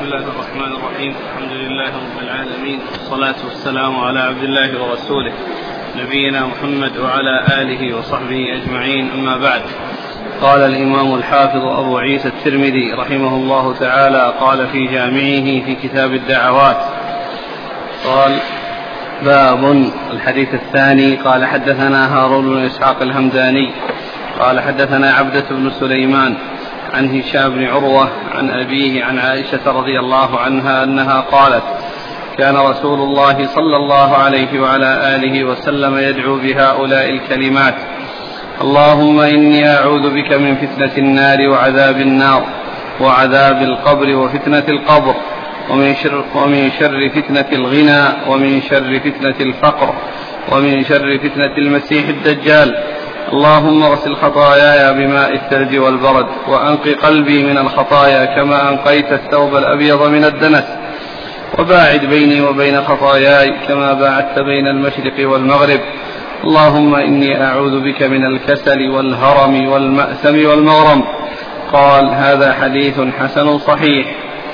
الله الرحمن الرحيم. الحمد لله رب العالمين، والصلاة والسلام على عبد الله ورسوله نبينا محمد وعلى آله وصحبه أجمعين، أما بعد. قال الإمام الحافظ أبو عيسى الترمذي رحمه الله تعالى قال في جامعه في كتاب الدعوات، قال: باب الحديث الثاني. قال: حدثنا هارون بن إسحاق الهمداني قال: حدثنا عبدة بن سليمان عن هشام بن عروة عن أبيه عن عائشة رضي الله عنها أنها قالت: كان رسول الله صلى الله عليه وعلى آله وسلم يدعو بهؤلاء الكلمات: اللهم إني أعوذ بك من فتنة النار وعذاب النار وعذاب القبر وفتنة القبر ومن شر فتنة الغنى ومن شر فتنة الفقر ومن شر فتنة المسيح الدجال. اللهم اغسل خطاياي بماء الثلج والبرد وأنق قلبي من الخطايا كما أنقيت الثوب الأبيض من الدنس، وباعد بيني وبين خطاياي كما باعدت بين المشرق والمغرب. اللهم إني أعوذ بك من الكسل والهرم والمأثم والمغرم. قال: هذا حديث حسن صحيح.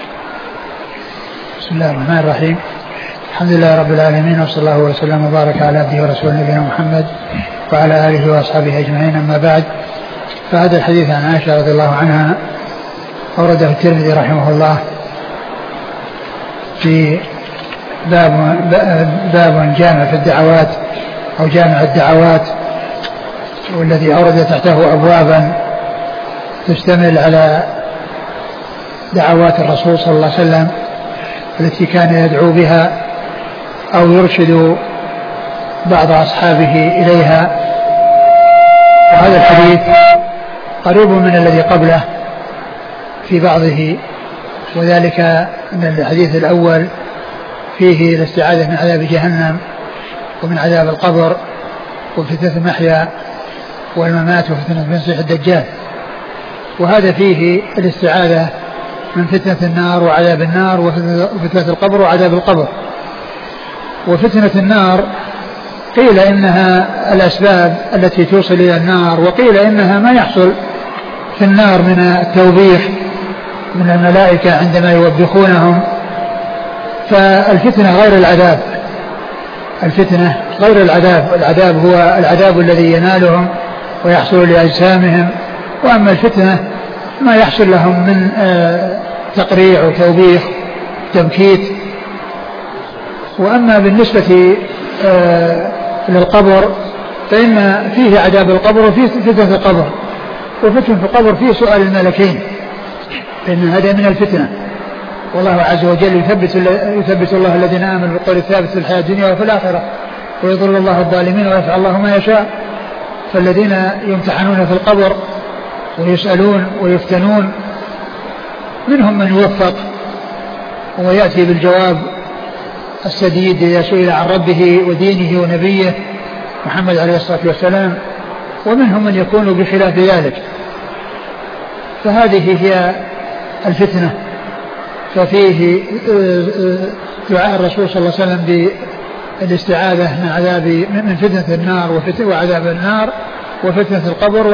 بسم الله الرحمن الرحيم. الحمد لله رب العالمين، وصلى الله وسلم وبارك على عبده ورسوله نبينا محمد وعلى آله وأصحابه أجمعين، أما بعد. فهذا الحديث عن عائشة رضي الله عنها أورده الترمذي رحمه الله في باب جامع في الدعوات أو جامع الدعوات، والذي أورد تحته أبوابا تشتمل على دعوات الرسول صلى الله عليه وسلم التي كان يدعو بها أو يرشد بعض أصحابه إليها. وهذا الحديث قريب من الذي قبله في بعضه، وذلك أن الحديث الأول فيه الاستعاذة من عذاب جهنم ومن عذاب القبر وفتنة المحيا والممات وفتنة المسيح الدجال، وهذا فيه الاستعاذة من فتنة النار وعذاب النار وفتنة القبر وعذاب القبر. وفتنة النار قيل إنها الأسباب التي توصل إلى النار، وقيل إنها ما يحصل في النار من التوبيخ من الملائكة عندما يوبخونهم. فالفتنة غير العذاب، الفتنة غير العذاب، العذاب هو العذاب الذي ينالهم ويحصل لأجسامهم، وأما الفتنة ما يحصل لهم من تقريع وتوبيخ تبكيت. وأما بالنسبة للقبر فإن فيه عذاب القبر وفيه فتنة القبر، وفتنة القبر فيه سؤال الملكين، فإن هذا من الفتنة. والله عز وجل يثبت الله الذين آمنوا بالقول الثابت في الحياة الدنيا وفي الآخرة، ويضل الله الظالمين ويفعل الله ما يشاء. فالذين يمتحنون في القبر ويسألون ويفتنون منهم من يوفق ويأتي بالجواب السديد إذا سئل عن ربه ودينه ونبيه محمد عليه الصلاة والسلام، ومنهم من يكون بخلاف ذلك. فهذه هي الفتنة. ففيه دعاء الرسول صلى الله عليه وسلم بالاستعاذة من فتنة النار وعذاب النار وفتنة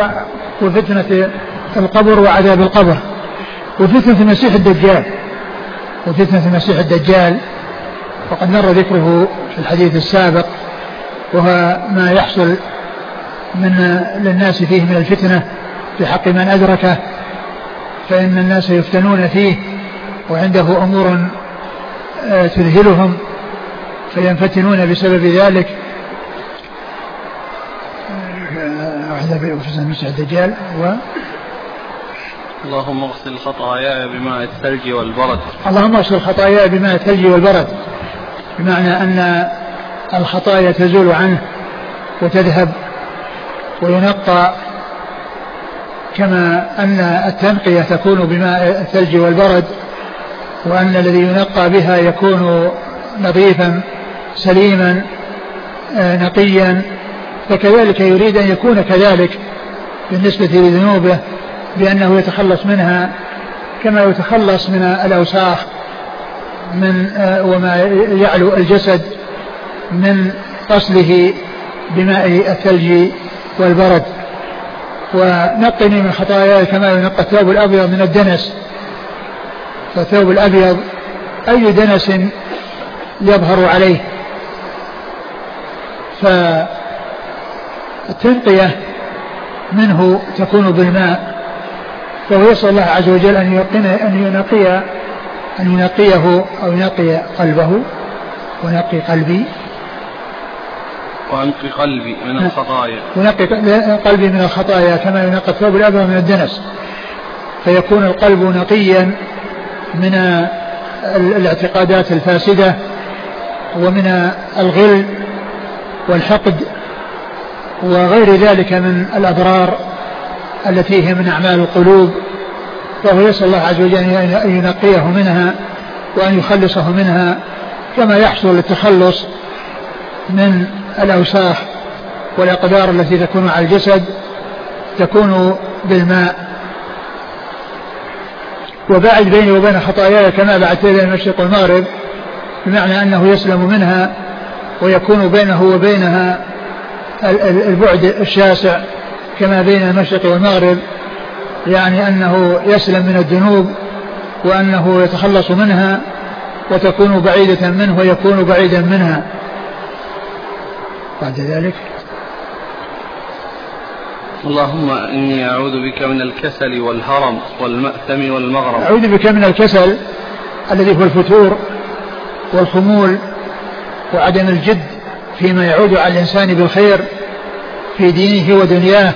القبر وعذاب القبر وفتنة المسيح الدجال. وفتنة المسيح الدجال وقد مر ذكره في الحديث السابق، وهو ما يحصل للناس فيه من الفتنة في حق من أدركه، فإن الناس يفتنون فيه وعنده أمور تذهلهم فينفتنون بسبب ذلك. وفتنة المسيح الدجال اللهم اغسل خطاياي بماء الثلج والبرد. اللهم اغسل خطاياي بماء الثلج والبرد، بمعنى أن الخطايا تزول عنه وتذهب وينقى، كما أن التنقية تكون بماء الثلج والبرد، وأن الذي ينقى بها يكون نظيفا سليما نقيا. فكذلك يريد أن يكون كذلك بالنسبة لذنوبه، بأنه يتخلص منها كما يتخلص من الأوساخ وما يعلو الجسد من غسله بماء الثلج والبرد. ونقني من خطاياي كما ينقى الثوب الأبيض من الدنس، فالثوب الأبيض أي دنس يظهر عليه، فالتنقية منه تكون بالماء، فهو يسأل الله عز وجل أن ينقيه أو ينقي قلبه، ونقي قلبي وأنقي قلبي من الخطايا، ونقي قلبي من الخطايا كما ينقى الثوب الأبيض من الدنس، فيكون القلب نقيا من الاعتقادات الفاسدة ومن الغل والحقد وغير ذلك من الأضرار التي هي من أعمال القلوب، فهو يسأل الله عز وجل أن ينقيه منها وأن يخلصه منها، كما يحصل التخلص من الأوساخ والأقدار التي تكون على الجسد تكون بالماء. وباعد بيني وبين خطاياي كما بعدت بين المشرق والمغرب، بمعنى أنه يسلم منها ويكون بينه وبينها البعد الشاسع كما بين المشرق والمغرب، يعني أنه يسلم من الذنوب وأنه يتخلص منها وتكون بعيدة منه ويكون بعيدا منها. بعد ذلك اللهم إني أعوذ بك من الكسل والهرم والمأثم والمغرم. أعوذ بك من الكسل الذي هو الفتور والخمول وعدم الجد فيما يعود على الإنسان بالخير في دينه ودنياه،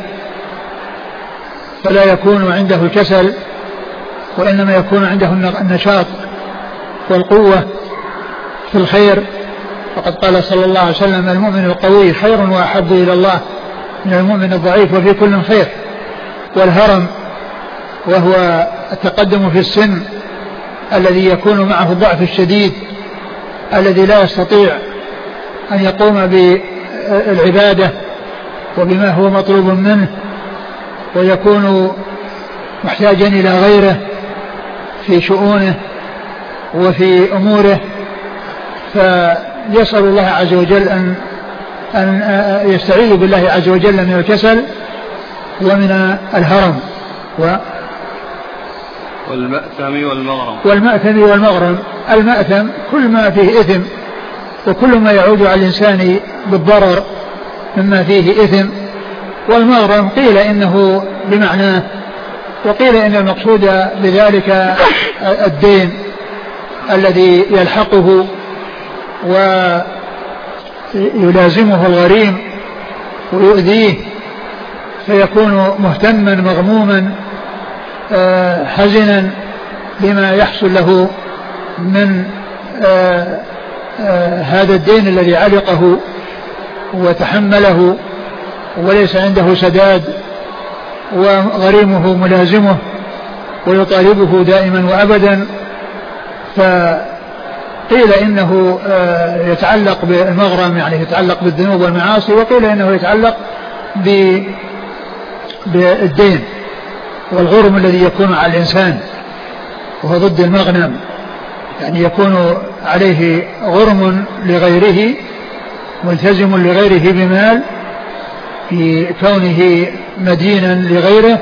فلا يكون عنده الكسل وإنما يكون عنده النشاط والقوة في الخير. فقد قال صلى الله عليه وسلم: المؤمن القوي خير وأحب إلى الله من المؤمن الضعيف وفي كل خير. والهرم وهو التقدم في السن الذي يكون معه الضعف الشديد الذي لا يستطيع أن يقوم بالعبادة وبما هو مطلوب منه، ويكون محتاجا إلى غيره في شؤونه وفي أموره، فيسأل الله عز وجل أن يستعيذ بالله عز وجل من الكسل ومن الهرم والمأثم والمغرم. المأثم كل ما فيه إثم وكل ما يعود على الإنسان بالضرر مما فيه إثم، والمغرم قيل إنه بمعناه، وقيل إن المقصود بذلك الدين الذي يلحقه ويلازمه الغريم ويؤذيه، فيكون مهتما مغموما حزنا بما يحصل له من هذا الدين الذي علقه وتحمله وليس عنده سداد، وغريمه ملازمه ويطالبه دائما وأبدا. فقيل إنه يتعلق بالمغرم يعني يتعلق بالذنوب والمعاصي، وقيل إنه يتعلق بالدين والغرم الذي يكون على الإنسان، وهو ضد المغنم، يعني يكون عليه غرم لغيره ملتزم لغيره بمال في كونه مدينا لغيره،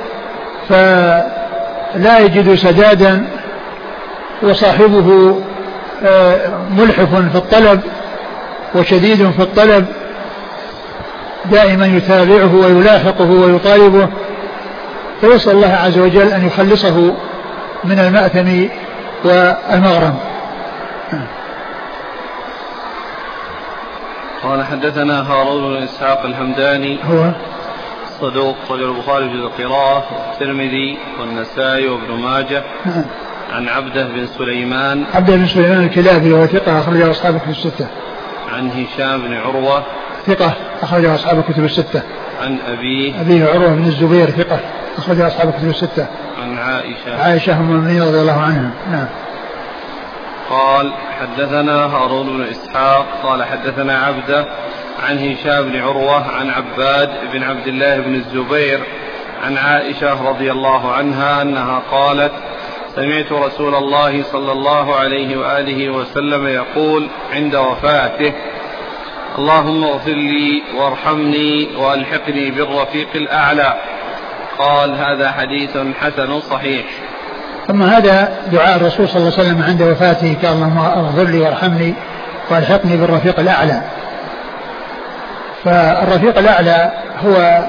فلا يجد سدادا، وصاحبه ملحف في الطلب وشديد في الطلب، دائما يتابعه ويلاحقه ويطالبه، فيسأل الله عز وجل أن يخلصه من المأثم والمغرم. قال حدثنا هارون بن إسحاق الهمداني هو صدوق خرج البخاري في القراءة والترمذي والنسائي وابن ماجه عن عبده بن سليمان الكلابي وهو ثقة أخرجه أصحاب الكتب الستة. عن هشام بن عروة ثقة أخرجه أصحاب الكتب الستة. عن أبيه عروة بن الزبير ثقة أخرجه أصحاب الكتب الستة. عن عائشة أم المؤمنين رضي الله عنها. نعم. قال حدثنا هارون بن إسحاق قال حدثنا عبده عن هشام بن عروة عن عباد بن عبد الله بن الزبير عن عائشة رضي الله عنها أنها قالت: سمعت رسول الله صلى الله عليه وآله وسلم يقول عند وفاته: اللهم اغفر لي وارحمني وألحقني بالرفيق الأعلى. قال: هذا حديث حسن صحيح. ثم هذا دعاء الرسول صلى الله عليه وسلم عند وفاته: اللهم اغفر لي وارحمني والحقني بالرفيق الأعلى. فالرفيق الأعلى هو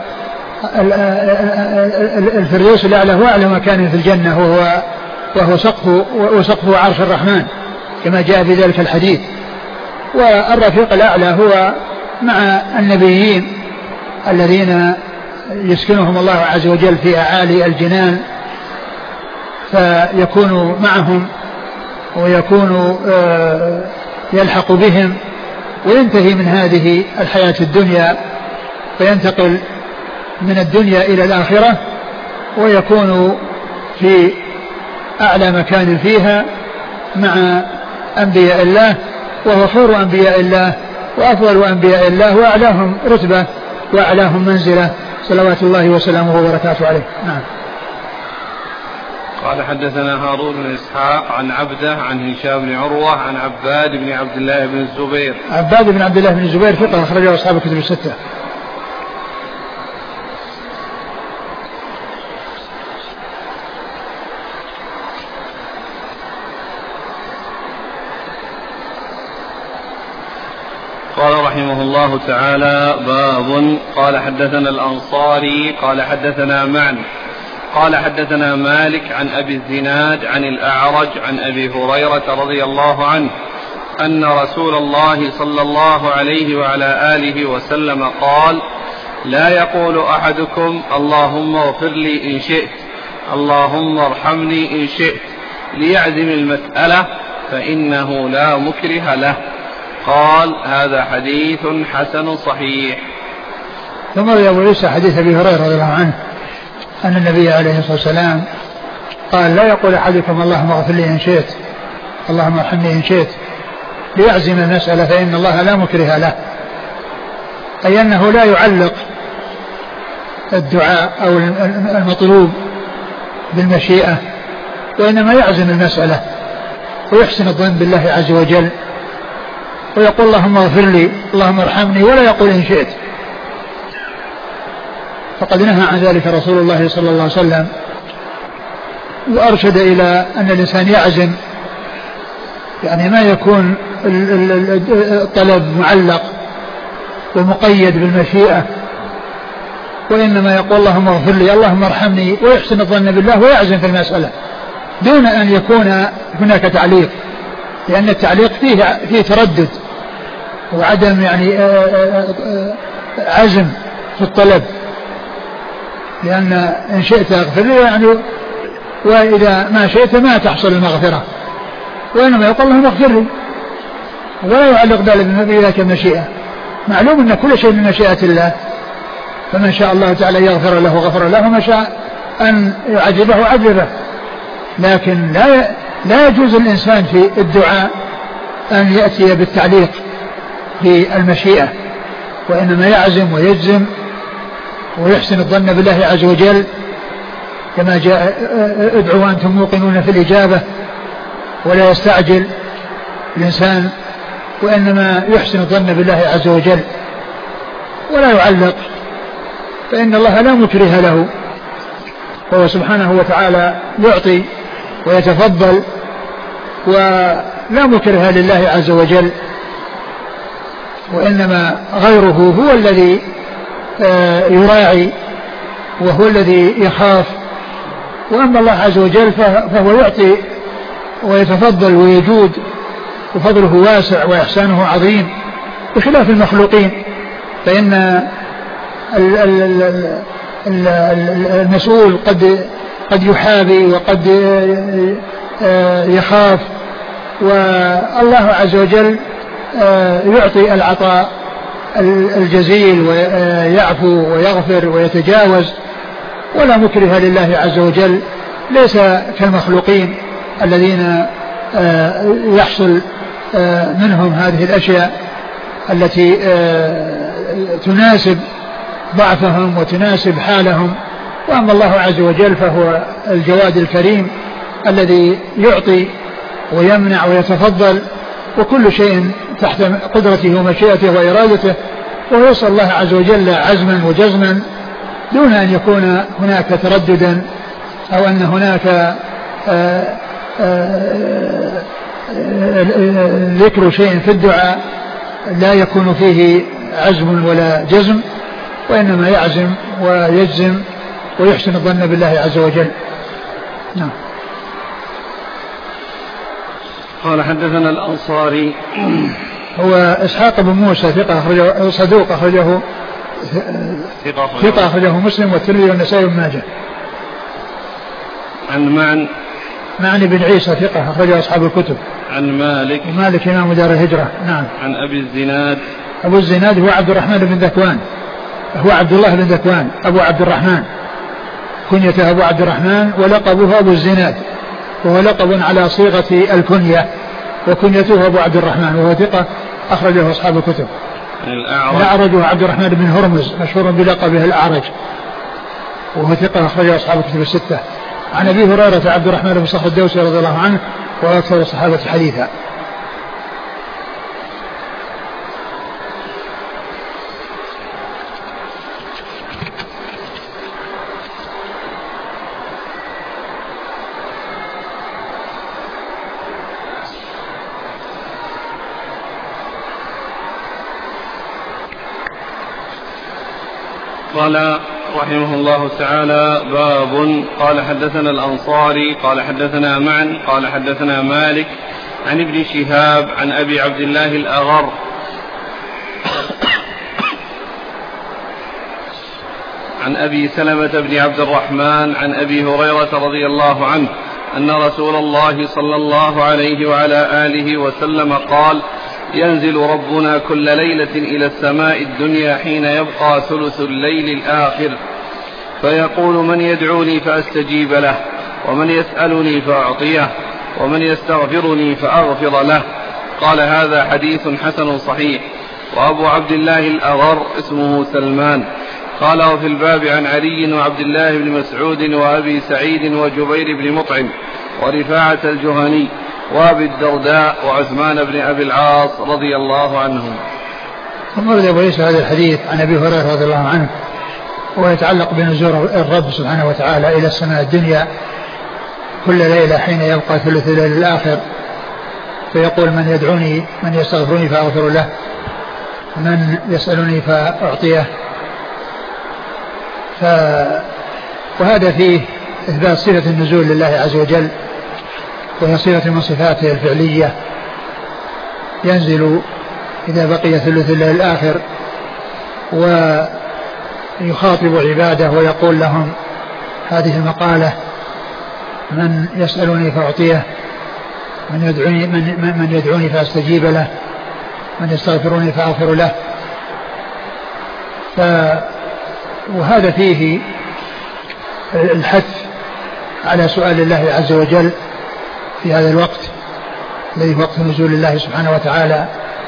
الفردوس الأعلى، هو أعلى مكان في الجنة، وهو سقف عرش الرحمن كما جاء في ذلك الحديث. والرفيق الأعلى هو مع النبيين الذين يسكنهم الله عز وجل في أعالي الجنان، فيكون معهم ويكون يلحق بهم، وينتهي من هذه الحياة الدنيا فينتقل من الدنيا إلى الآخرة، ويكون في أعلى مكان فيها مع أنبياء الله، وهو خير أنبياء الله وأفضل أنبياء الله وأعلاهم رتبة وأعلاهم منزلة، صلوات الله وسلامه وبركاته عليه. نعم. قال حدثنا هارون بن إسحاق عن عبده عن هشام بن عروة عن عباد بن عبد الله بن الزبير. عباد بن عبد الله بن الزبير ثقة أخرجه أصحاب الكتب الستة. قال رحمه الله تعالى: باب. قال حدثنا الأنصاري قال حدثنا معن قال حدثنا مالك عن أبي الزناد عن الأعرج عن أبي هريرة رضي الله عنه أن رسول الله صلى الله عليه وعلى آله وسلم قال: لا يقول أحدكم اللهم اغفر لي إن شئت، اللهم ارحمني إن شئت، ليعزم المسألة فإنه لا مكره له. قال: هذا حديث حسن صحيح. ثم روى أبو عيسى حديث أبي هريرة رضي الله عنه أن النبي عليه الصلاة والسلام قال: لا يقول أحدكم اللهم اغفر لي إن شئت، اللهم ارحمني إن شئت، ليعزم المسألة فإن الله لا مكره له، أي أنه لا يعلق الدعاء أو المطلوب بالمشيئة، وإنما يعزم المسألة ويحسن الظن بالله عز وجل ويقول اللهم اغفر لي، اللهم ارحمني، ولا يقول إن شئت. فقد نهى عن ذلك رسول الله صلى الله عليه وسلم، وأرشد إلى أن الإنسان يعزم، يعني ما يكون الطلب معلق ومقيد بالمشيئة، وإنما يقول اللهم اغفر لي، اللهم ارحمني، ويحسن الظن بالله ويعزم في المسألة دون أن يكون هناك تعليق، لأن التعليق فيه تردد وعدم يعني عزم في الطلب، لأن إن شئت اغفر لي يعني، وإذا ما شئت ما تحصل المغفرة، وإنما يقول اللهم اغفر لي، ولا يعلق ذلك بذلك المشيئة. معلوم أن كل شيء من مشيئة الله، فمن شاء الله تعالى يغفر له غفر له، ومن شاء أن يعذبه عذبه، لكن لا يجوز الإنسان في الدعاء أن يأتي بالتعليق في المشيئة، وإنما يعزم ويجزم ويحسن الظن بالله عز وجل، كما جاء: ادعوا وأنتم موقنون في الإجابة، ولا يستعجل الإنسان، وإنما يحسن الظن بالله عز وجل ولا يعلق، فإن الله لا مكره له، وهو سبحانه وتعالى يعطي ويتفضل، ولا مكره لله عز وجل، وإنما غيره هو الذي يراعي وهو الذي يخاف. وأما الله عز وجل فهو يعطي ويتفضل ويجود، وفضله واسع وإحسانه عظيم، بخلاف المخلوقين، فإن المسؤول قد يحابي وقد يخاف، والله عز وجل يعطي العطاء الجزيل ويعفو ويغفر ويتجاوز، ولا مكره لله عز وجل، ليس كالمخلوقين الذين يحصل منهم هذه الأشياء التي تناسب ضعفهم وتناسب حالهم. وأما الله عز وجل فهو الجواد الكريم الذي يعطي ويمنع ويتفضل، وكل شيء تحت قدرته ومشيئته وإرادته، ويسأل الله عز وجل عزما وجزما دون أن يكون هناك ترددا أو أن هناك ذكر شيء في الدعاء لا يكون فيه عزم ولا جزم، وإنما يعزم ويجزم ويحسن الظن بالله عز وجل. نعم. قال حدثنا الأنصاري هو إسحاق بن موسى ثقة صدوق أخرجه مسلم والترمذي والنسائي وابن ماجه. عن معن بن عيسى ثقة أخرجه أصحاب الكتب. عن مالك إمام دار الهجرة. نعم. عن أبي الزناد. أبو الزناد هو عبد الرحمن بن ذكوان، هو عبد الله بن ذكوان أبو عبد الرحمن، كنيته أبو عبد الرحمن ولقبه أبو الزناد، وهو لقب على صيغة الكنية، وكنيته أبو عبد الرحمن، وهو ثقة أخرجه أصحاب الكتب. الأعرج هو عبد الرحمن بن هرمز مشهور بلقبه الأعرج، وهو ثقة أخرجه أصحاب الكتب الستة. عن أبي هريرة عبد الرحمن بن صخر الدوسي رضي الله عنه، وأكثر الصحابة حديثا. قال رحمه الله تعالى: باب. قال حدثنا الأنصاري قال حدثنا معن قال حدثنا مالك عن ابن شهاب عن أبي عبد الله الأغر عن أبي سلمة بن عبد الرحمن عن أبي هريرة رضي الله عنه أن رسول الله صلى الله عليه وعلى آله وسلم قال: ينزل ربنا كل ليلة إلى السماء الدنيا حين يبقى ثلث الليل الآخر، فيقول: من يدعوني فأستجيب له، ومن يسألني فأعطيه، ومن يستغفرني فأغفر له. قال: هذا حديث حسن صحيح. وأبو عبد الله الأغر اسمه سلمان. قال: وفي الباب عن علي وعبد الله بن مسعود وأبي سعيد وجبير بن مطعم ورفاعة الجهني وأبي الدرداء وعثمان بن أبي العاص رضي الله عنهم. ثم ورد أبو عيسى هذا الحديث عن أبي هريرة رضي الله عنه، ويتعلق بنزول الرب سبحانه وتعالى إلى السماء الدنيا كل ليلة حين يبقى ثلث الليل الآخر، فيقول: من يدعوني، من يستغفرني فأغفر له، من يسألني فأعطيه. وهذا فيه إثبات صفة النزول لله عز وجل، وهي صفة من صفاته الفعلية، ينزل إذا بقي ثلث الليل الآخر ويخاطب عباده ويقول لهم هذه المقالة: من يسألني فأعطيه، من يدعوني فأستجيب له، من يستغفرني فأغفر له. وهذا فيه الحث على سؤال الله عز وجل في هذا الوقت الذي وقت نزول الله سبحانه وتعالى.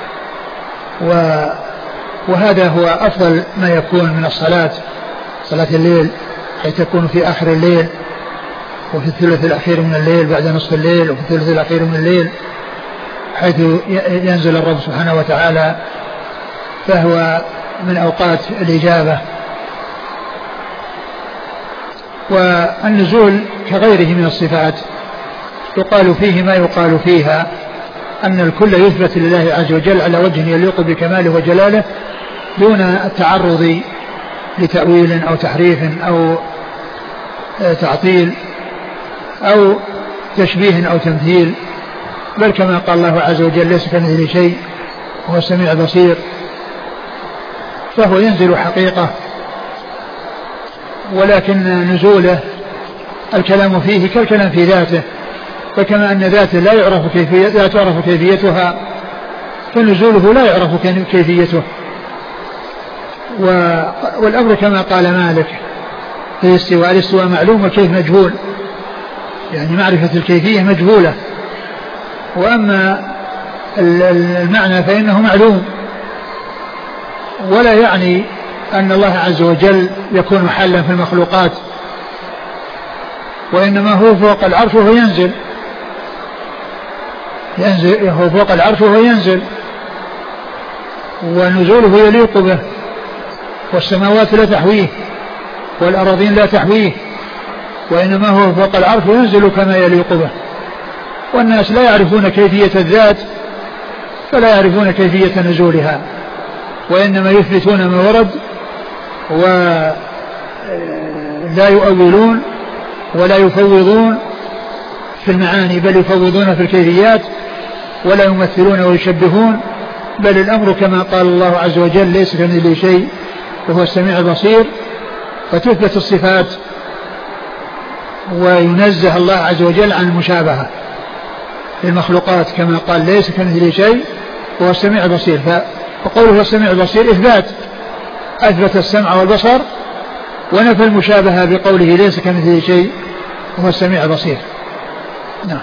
وهذا هو أفضل ما يكون من الصلاة، صلاة الليل، حيث تكون في آخر الليل وفي الثلث الأخير من الليل بعد نصف الليل وفي الثلث الأخير من الليل، حيث ينزل الرب سبحانه وتعالى، فهو من أوقات الإجابة. والنزول كغيره من الصفات يقال فيه ما يقال فيها، أن الكل يثبت لله عز وجل على وجه يليق بكماله وجلاله، دون التعرض لتأويل أو تحريف أو تعطيل أو تشبيه أو تمثيل، بل كما قال الله عز وجل: ليس كمثله شيء وهو السميع البصير. فهو ينزل حقيقة، ولكن نزوله الكلام فيه كالكلام في ذاته، فكما أن ذاته لا تعرف كيفيتها، فنزوله لا يعرف كيفيته. والأمر كما قال مالك في الاستواء معلوم والكيف مجهول، يعني معرفة الكيفية مجهولة، وأما المعنى فإنه معلوم. ولا يعني أن الله عز وجل يكون حلا في المخلوقات، وإنما هو فوق العرش وهو ينزل، هو فوق العرش وهو ينزل، ونزوله يليق به، والسماوات لا تحويه والأراضين لا تحويه، وإنما هو فوق العرش وينزل كما يليق به. والناس لا يعرفون كيفية الذات فلا يعرفون كيفية نزولها، وإنما يثبتون ما ورد ولا يؤولون ولا يفوضون في المعاني، بل يفوضون في الكيفيات، ولا يمثلون ويشبهون، بل الأمر كما قال الله عز وجل: ليس كمثله شيء وهو السميع البصير. فتثبت الصفات وينزه الله عز وجل عن المشابهة في المخلوقات كما قال: ليس كمثله شيء وهو السميع البصير. فقوله السميع البصير أثبت السمع والبصر، ونفى المشابهة بقوله: ليس كمثله شيء وهو السميع البصير. نعم.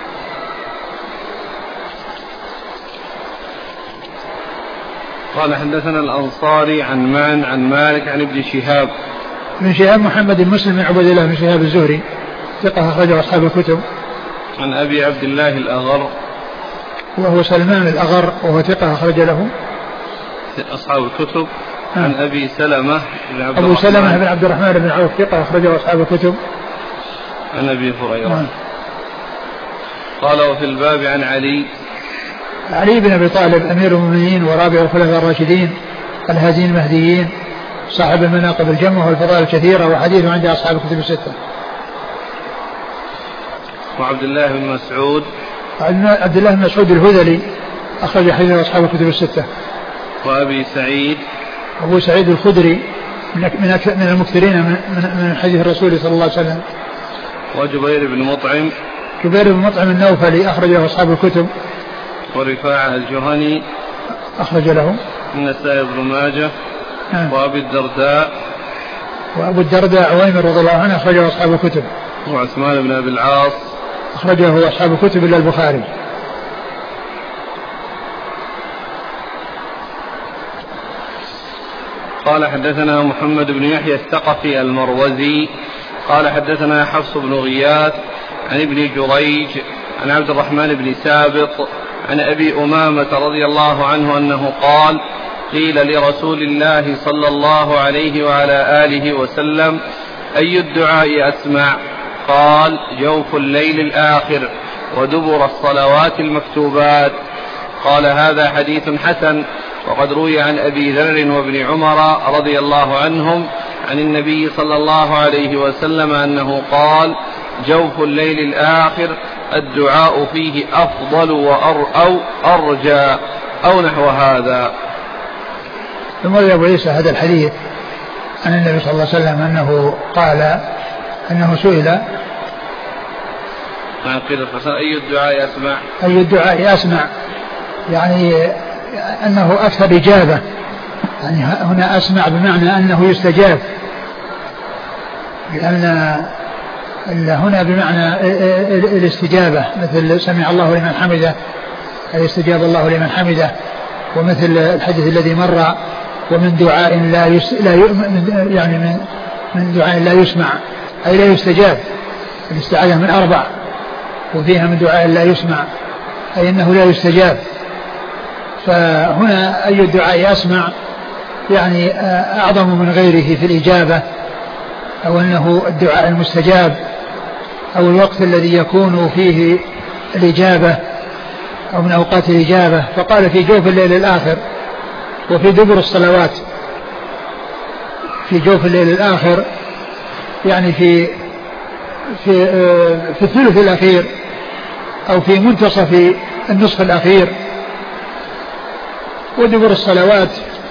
قال: حدثنا الأنصاري عن مالك عن ابن شهاب. من شهاب محمد بن مسلم بن عبد الله بن شهاب الزهري ثقة أخرجه أصحاب الكتب. عن أبي عبد الله الأغر وهو سلمان الأغر وهو ثقة أخرج له أصحاب الكتب. عن أبي سلمة بن عبد الرحمن بن عوف ثقة أخرجه أصحاب الكتب. عن أبي هريرة. قال: وفي الباب عن علي بن أبي طالب أمير المؤمنين ورابع الخلفاء الراشدين الهادين المهديين صاحب المناقب الجمة والفضائل الكثيرة، وحديثه عند أصحاب الكتب الستة. وعبد الله بن مسعود الهذلي أخرج حديثه أصحاب الكتب الستة. وأبي سعيد الخدري من المكثرين من حديث الرسول صلى الله عليه وسلم. وجبير بن مطعم النوفلي أخرجه أصحاب الكتب. ورفاعة الجهني أخرج له النسائي بن ماجه. وأبو الدرداء عويمر رضي الله عنه أخرجه أصحاب الكتب. وعثمان بن أبي العاص أخرجه أصحاب الكتب إلا البخاري. قال: حدثنا محمد بن يحيى الثقفي المروزي قال: حدثنا حفص بن غياث عن ابن جريج عن عبد الرحمن بن سابق عن أبي أمامة رضي الله عنه أنه قال: قيل لرسول الله صلى الله عليه وعلى آله وسلم: أي الدعاء أسمع؟ قال: جوف الليل الآخر ودبر الصلوات المكتوبات. قال: هذا حديث حسن، وقد روي عن أبي ذر وابن عمر رضي الله عنهم عن النبي صلى الله عليه وسلم أنه قال: جوف الليل الآخر الدعاء فيه أفضل أو أرجى أو نحو هذا. ثم روى أبو عيسى هذا الحديث عن النبي صلى الله عليه وسلم أنه قال أنه سئل: أي الدعاء أسمع؟ يعني أنه أكثر إجابة، يعني هنا أسمع بمعنى أنه يستجاب، لأن هنا بمعنى الاستجابة، مثل سمع الله لمن حمده، أي استجاب الله لمن حمده، ومثل الحديث الذي مر: ومن دعاء من دعاء لا يسمع أي لا يستجاب. الاستعاذة من 4، وفيها من دعاء لا يسمع أي أنه لا يستجاب. فهنا أي الدعاء أسمع يعني أعظم من غيره في الإجابة، أو أنه الدعاء المستجاب، أو الوقت الذي يكون فيه الإجابة، أو من أوقات الإجابة. فقال: في جوف الليل الآخر وفي دبر الصلوات. في جوف الليل الآخر يعني في الثلث الأخير، أو في منتصف النصف الأخير. ودبر الصلوات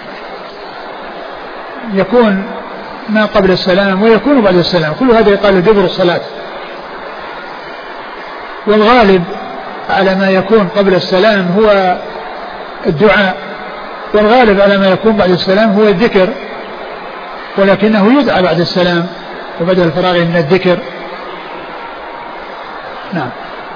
يكون ما قبل السلام ويكون بعد السلام، كل هذا يقال دبر الصلاة. والغالب على ما يكون قبل السلام هو الدعاء، والغالب على ما يكون بعد السلام هو الذكر، ولكنه يدعى بعد السلام وبعد الفراغ من الذكر. نعم.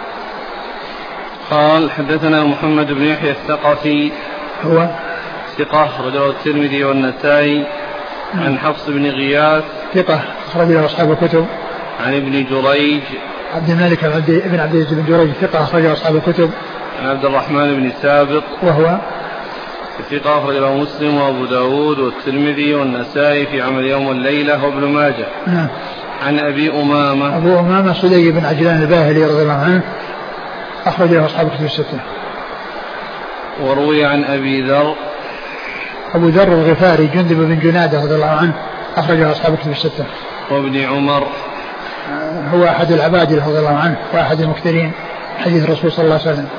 قال: حدثنا محمد بن يحيى الثقفي هو ثقة أخرجه الترمذي والنسائي. عن حفص بن غياث ثقة أخرجه أصحاب الكتب. عن ابن جريج عبد الملك بن عبد العزيز بن جريج ثقة أخرجه أصحاب الكتب. عن عبد الرحمن بن سابق وهو ثقة أخرجه مسلم وأبو داود والترمذي والنسائي في عمل يوم والليلة وابن ماجه. عن أبي أمامة. أبو أمامة صدي بن عجلان الباهلي رضي الله عنه أخرج له أصحاب الكتب الستة. وروي عن أبي ذر. أبو ذر الغفاري جندب بن جنادة رضي الله عنه أخرج له أصحاب الكتب الستة. وابن عمر هو أحد العباد رضي الله عنه وأحد المكثرين حديث الرسول صلى الله عليه وسلم.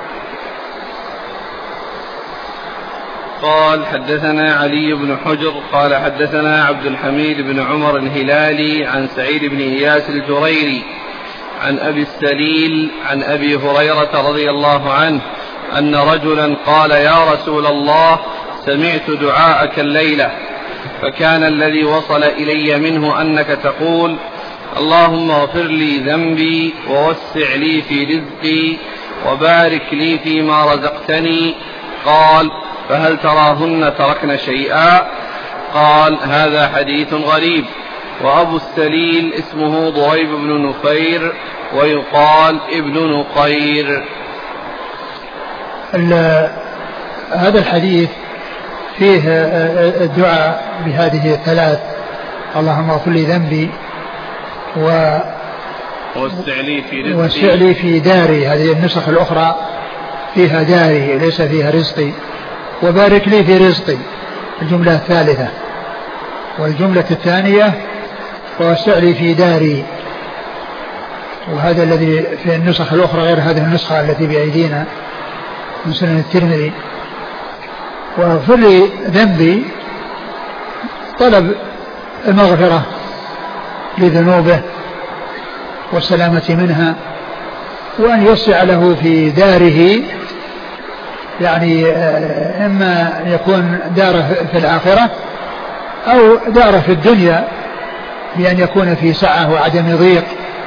قال حدثنا علي بن حجر قال حدثنا عبد الحميد بن عمر الهلالي عن سعيد بن إياس الجريري عن أبي السليل عن أبي هريرة رضي الله عنه أن رجلا قال يا رسول الله سمعت دعاءك الليلة فكان الذي وصل إلي منه أنك تقول اللهم اغفر لي ذنبي ووسع لي في رزقي وبارك لي فيما رزقتني. قال فهل تراهن تركن شيئا؟ قال هذا حديث غريب. وأبو السليل اسمه ضريب بن نفير ويقال ابن نقير. هذا الحديث فيه الدعاء بهذه الثلاث اللهم اغفر لي ذنبي ووسع لي في داري. هذه النسخ الأخرى فيها داري ليس فيها رزقي. وبارك لي في رزقي الجملة الثالثة. والجملة الثانية ووسع لي في داري. وهذا الذي في النسخ الأخرى غير هذه النسخة التي بأيدينا من سنن الترمذي. واغفر لي ذنبي طلب المغفرة لذنوبه والسلامة منها وأن يوسع له في داره يعني إما يكون داره في الآخرة أو داره في الدنيا بأن يكون في سعة وعدم ضيق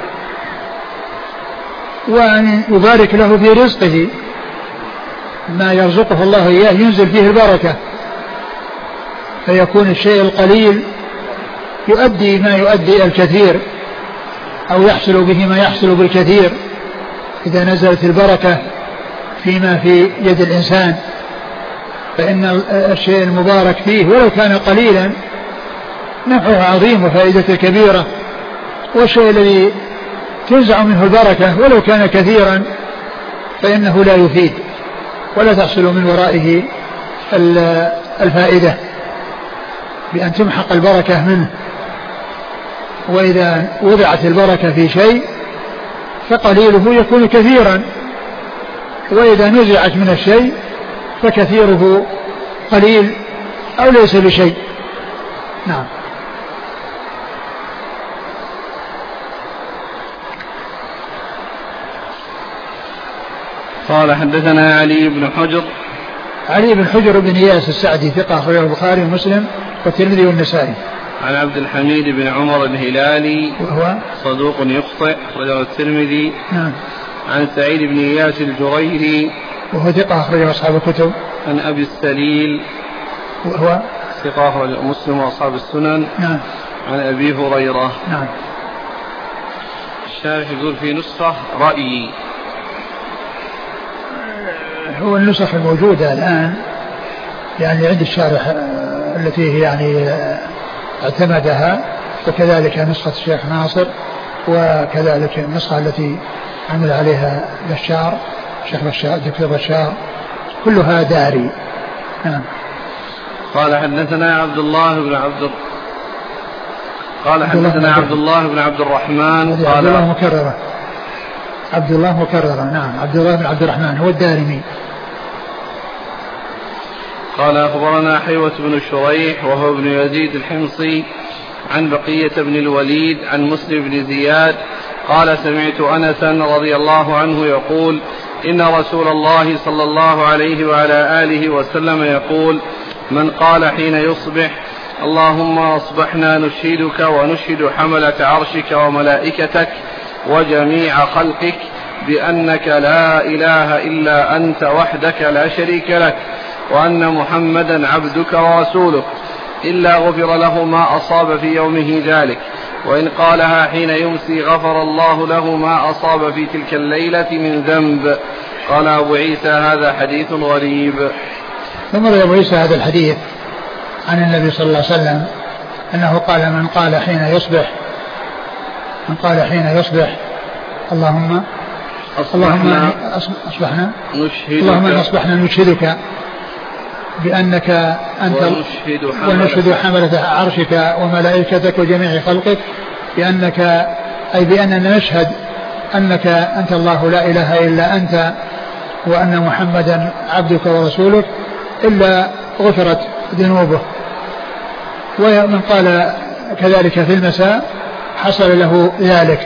وأن يبارك له في رزقه ما يرزقه الله إياه ينزل فيه البركة فيكون الشيء القليل يؤدي ما يؤدي الكثير أو يحصل به ما يحصل بالكثير إذا نزلت البركة فيما في يد الإنسان فإن الشيء المبارك فيه ولو كان قليلا نفعه عظيم وفائدته كبيرة. والشيء الذي تنزع منه البركة ولو كان كثيرا فإنه لا يفيد ولا تحصل من ورائه الفائدة بأن تمحق البركة منه. وإذا وضعت البركة في شيء فقليله يكون كثيرا وإذا نزعت من الشيء فكثيره قليل أو ليس بشيء. نعم. قال حدثنا علي بن حجر. علي بن حجر بن إياس السعدي ثقة أخرجه البخاري ومسلم والترمذي والنسائي. عن عبد الحميد بن عمر الهلالي وهو صدوق يخطئ أخرجه الترمذي. نعم. عن سعيد بن إياس الجريري وهو ثقة أخرجه أصحاب الكتب. عن أبي السليل وهو ثقة أخرجه مسلم وأصحاب السنن. نعم. عن أبي هريرة. نعم. الشارح يقول في نسخة رأيي. هو النسخ الموجودة الآن يعني عند الشارح التي هي يعني اعتمدها وكذلك نسخة الشيخ ناصر وكذلك النسخة التي عمل عليها بشار الشيخ بشار دكتور بشار كلها داري. نعم. قال حدثنا عبد الله بن عبد عبد الله بن عبد الرحمن. قال عبد الله مكررة. نعم. عبد الله بن عبد الرحمن هو الدارمي. قال أخبرنا حيوة بن شريح وهو ابن يزيد الحمصي عن بقية بن الوليد عن مسلم بن زياد قال سمعت أنسا رضي الله عنه يقول إن رسول الله صلى الله عليه وعلى آله وسلم يقول من قال حين يصبح اللهم أصبحنا نشهدك ونشهد حملة عرشك وملائكتك وجميع خلقك بأنك لا إله إلا أنت وحدك لا شريك لك وأن محمدا عبدك ورسولك إلا غفر له ما أصاب في يومه ذلك وإن قالها حين يمسي غفر الله له ما أصاب في تلك الليلة من ذنب. قال أبو عيسى هذا حديث غريب. ثم روى أبو عيسى هذا الحديث عن النبي صلى الله عليه وسلم أنه قال من قال حين يصبح من قال حين يصبح اللهم أصبحنا نشهدك بأنك أنت ونشهد حملة عرشك وملائكتك وجميع خلقك بأنك أي بأننا نشهد أنك أنت الله لا إله إلا أنت وأن محمدا عبدك ورسولك إلا غفرت ذنوبه. ومن قال كذلك في المساء حصل له ذلك.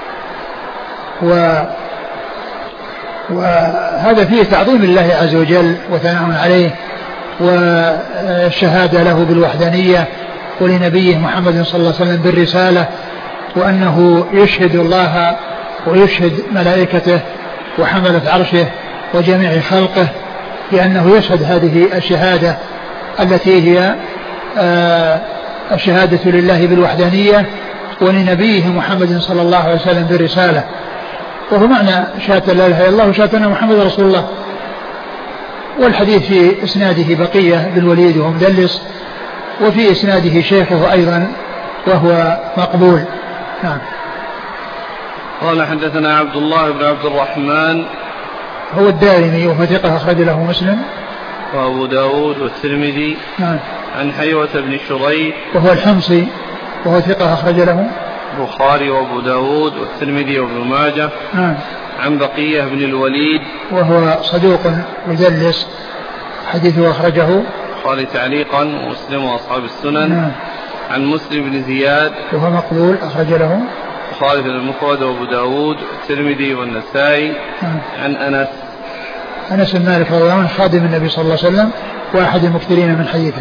وهذا فيه تعظيم الله عز وجل وثناء عليه والشهادة له بالوحدانية ولنبيه محمد صلى الله عليه وسلم بالرسالة وأنه يشهد الله ويشهد ملائكته وحملة عرشه وجميع خلقه بأنه يشهد هذه الشهادة التي هي الشهادة لله بالوحدانية ولنبيه محمد صلى الله عليه وسلم بالرسالة. وهو معنى شهادة لا إله إلا الله وشهادة أن محمد رسول الله. والحديث في إسناده بقية بن الوليد وهو مدلس وفي إسناده شيخه أيضا وهو مقبول. نعم. قال حدثنا عبد الله بن عبد الرحمن هو الدارمي وهو ثقة أخرج له مسلم وأبو داود والترمذي. نعم. عن حيوة بن شريح وهو الحمصي وهو ثقة أخرج له البخاري وأبو داود والترمذي وابن ماجه. نعم. عن بقية بن الوليد وهو صدوق مدلس حديثه أخرجه البخاري تعليقا ومسلم وأصحاب السنن. نعم. عن مسلم بن زياد وهو مقبول أخرج له البخاري في المفرد وأبو داود والترمذي والنسائي. نعم. عن أنس بن مالك رضي الله عنه خادم النبي صلى الله عليه وسلم وأحد المكثرين من حديثه.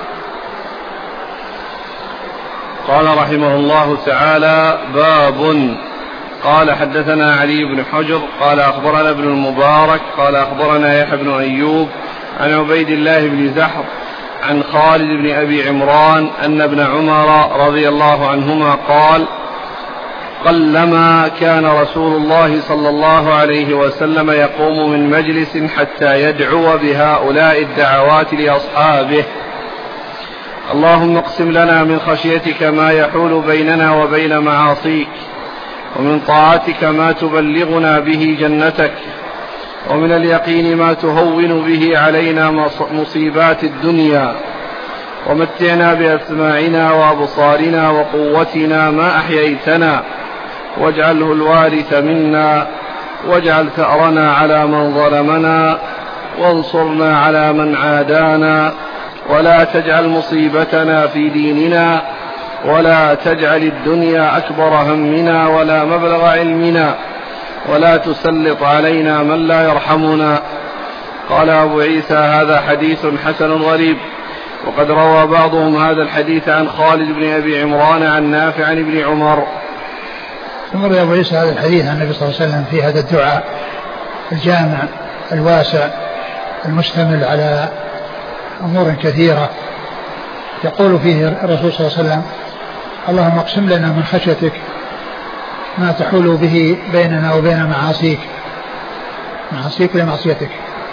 قال رحمه الله تعالى باب. قال حدثنا علي بن حجر قال أخبرنا ابن المبارك قال أخبرنا يحيى بن أيوب عن عبيد الله بن زحر عن خالد بن أبي عمران أن ابن عمر رضي الله عنهما قال قلما كان رسول الله صلى الله عليه وسلم يقوم من مجلس حتى يدعو بهؤلاء الدعوات لأصحابه: اللهم اقسم لنا من خشيتك ما يحول بيننا وبين معاصيك، ومن طاعتك ما تبلغنا به جنتك، ومن اليقين ما تهون به علينا مصيبات الدنيا، ومتعنا بأسماعنا وأبصارنا وقوتنا ما أحييتنا، واجعله الوارث منا، واجعل ثأرنا على من ظلمنا، وانصرنا على من عادانا، ولا تجعل مصيبتنا في ديننا، ولا تجعل الدنيا أكبر همنا ولا مبلغ علمنا، ولا تسلط علينا من لا يرحمنا. قال أبو عيسى: هذا حديث حسن غريب. وقد روى بعضهم هذا الحديث عن خالد بن أبي عمران عن نافع عن ابن عمر. ثم روى أبو عيسى هذا الحديث عن النبي صلى الله عليه وسلم في هذا الدعاء الجامع الواسع المشتمل على أمور كثيرة يقول فيه الرسول صلى الله عليه وسلم: اللهم اقسم لنا من خشيتك ما تحول به بيننا وبين معاصيك. معاصيك لمعصيتك،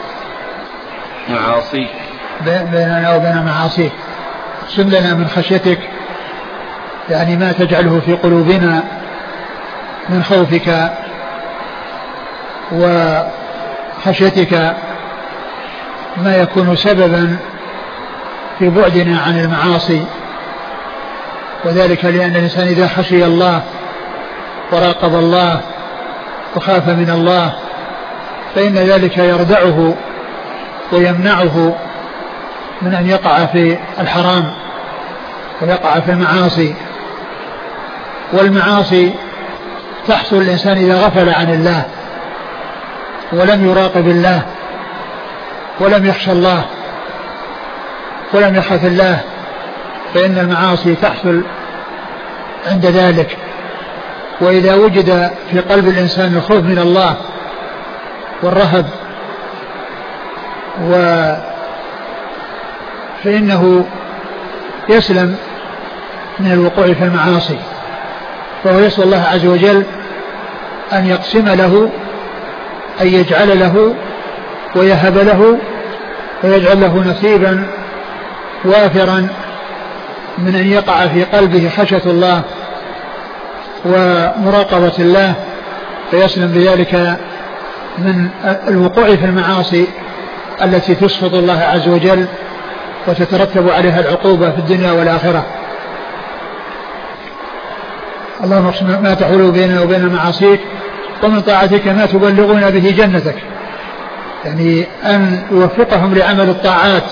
معاصيك بيننا وبين معاصيك. اقسم لنا من خشيتك يعني ما تجعله في قلوبنا من خوفك وخشيتك، ما يكون سببا في بعدنا عن المعاصي. وذلك لأن الإنسان إذا خشي الله وراقب الله وخاف من الله فإن ذلك يردعه ويمنعه من أن يقع في الحرام ويقع في المعاصي. والمعاصي تحصل الإنسان إذا غفل عن الله ولم يراقب الله ولم يخشى الله ولم يخاف الله، فإن المعاصي تحصل عند ذلك. وإذا وجد في قلب الإنسان الخوف من الله والرهب فإنه يسلم من الوقوع في المعاصي. فهو يسأل الله عز وجل أن يقسم له، أن يجعل له ويهب له ويجعل له نصيبا وافرا من أن يقع في قلبه خشية الله ومراقبة الله، فيسلم بذلك من الوقوع في المعاصي التي تسخط الله عز وجل وتترتب عليها العقوبة في الدنيا والآخرة. اللهم اقسم ما تحول بيننا وبين معاصيك، ومن طاعتك ما تبلغنا به جنتك، يعني أن يوفقهم لعمل الطاعات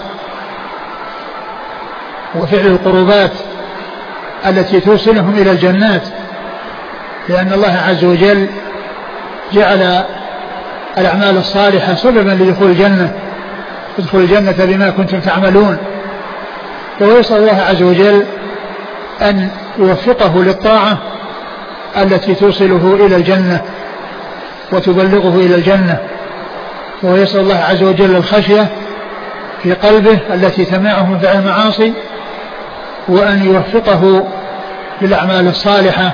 وفعل القربات التي توصلهم إلى الجنات، لأن الله عز وجل جعل الأعمال الصالحة سببا لدخول الجنة، ادخلوا الجنة بما كنتم تعملون. ويسأل الله عز وجل أن يوفقه للطاعة التي توصله إلى الجنة وتبلغه إلى الجنة، ويسأل الله عز وجل الخشية في قلبه التي تمنعه من فعل المعاصي، وأن يوفقه للأعمال الصالحة،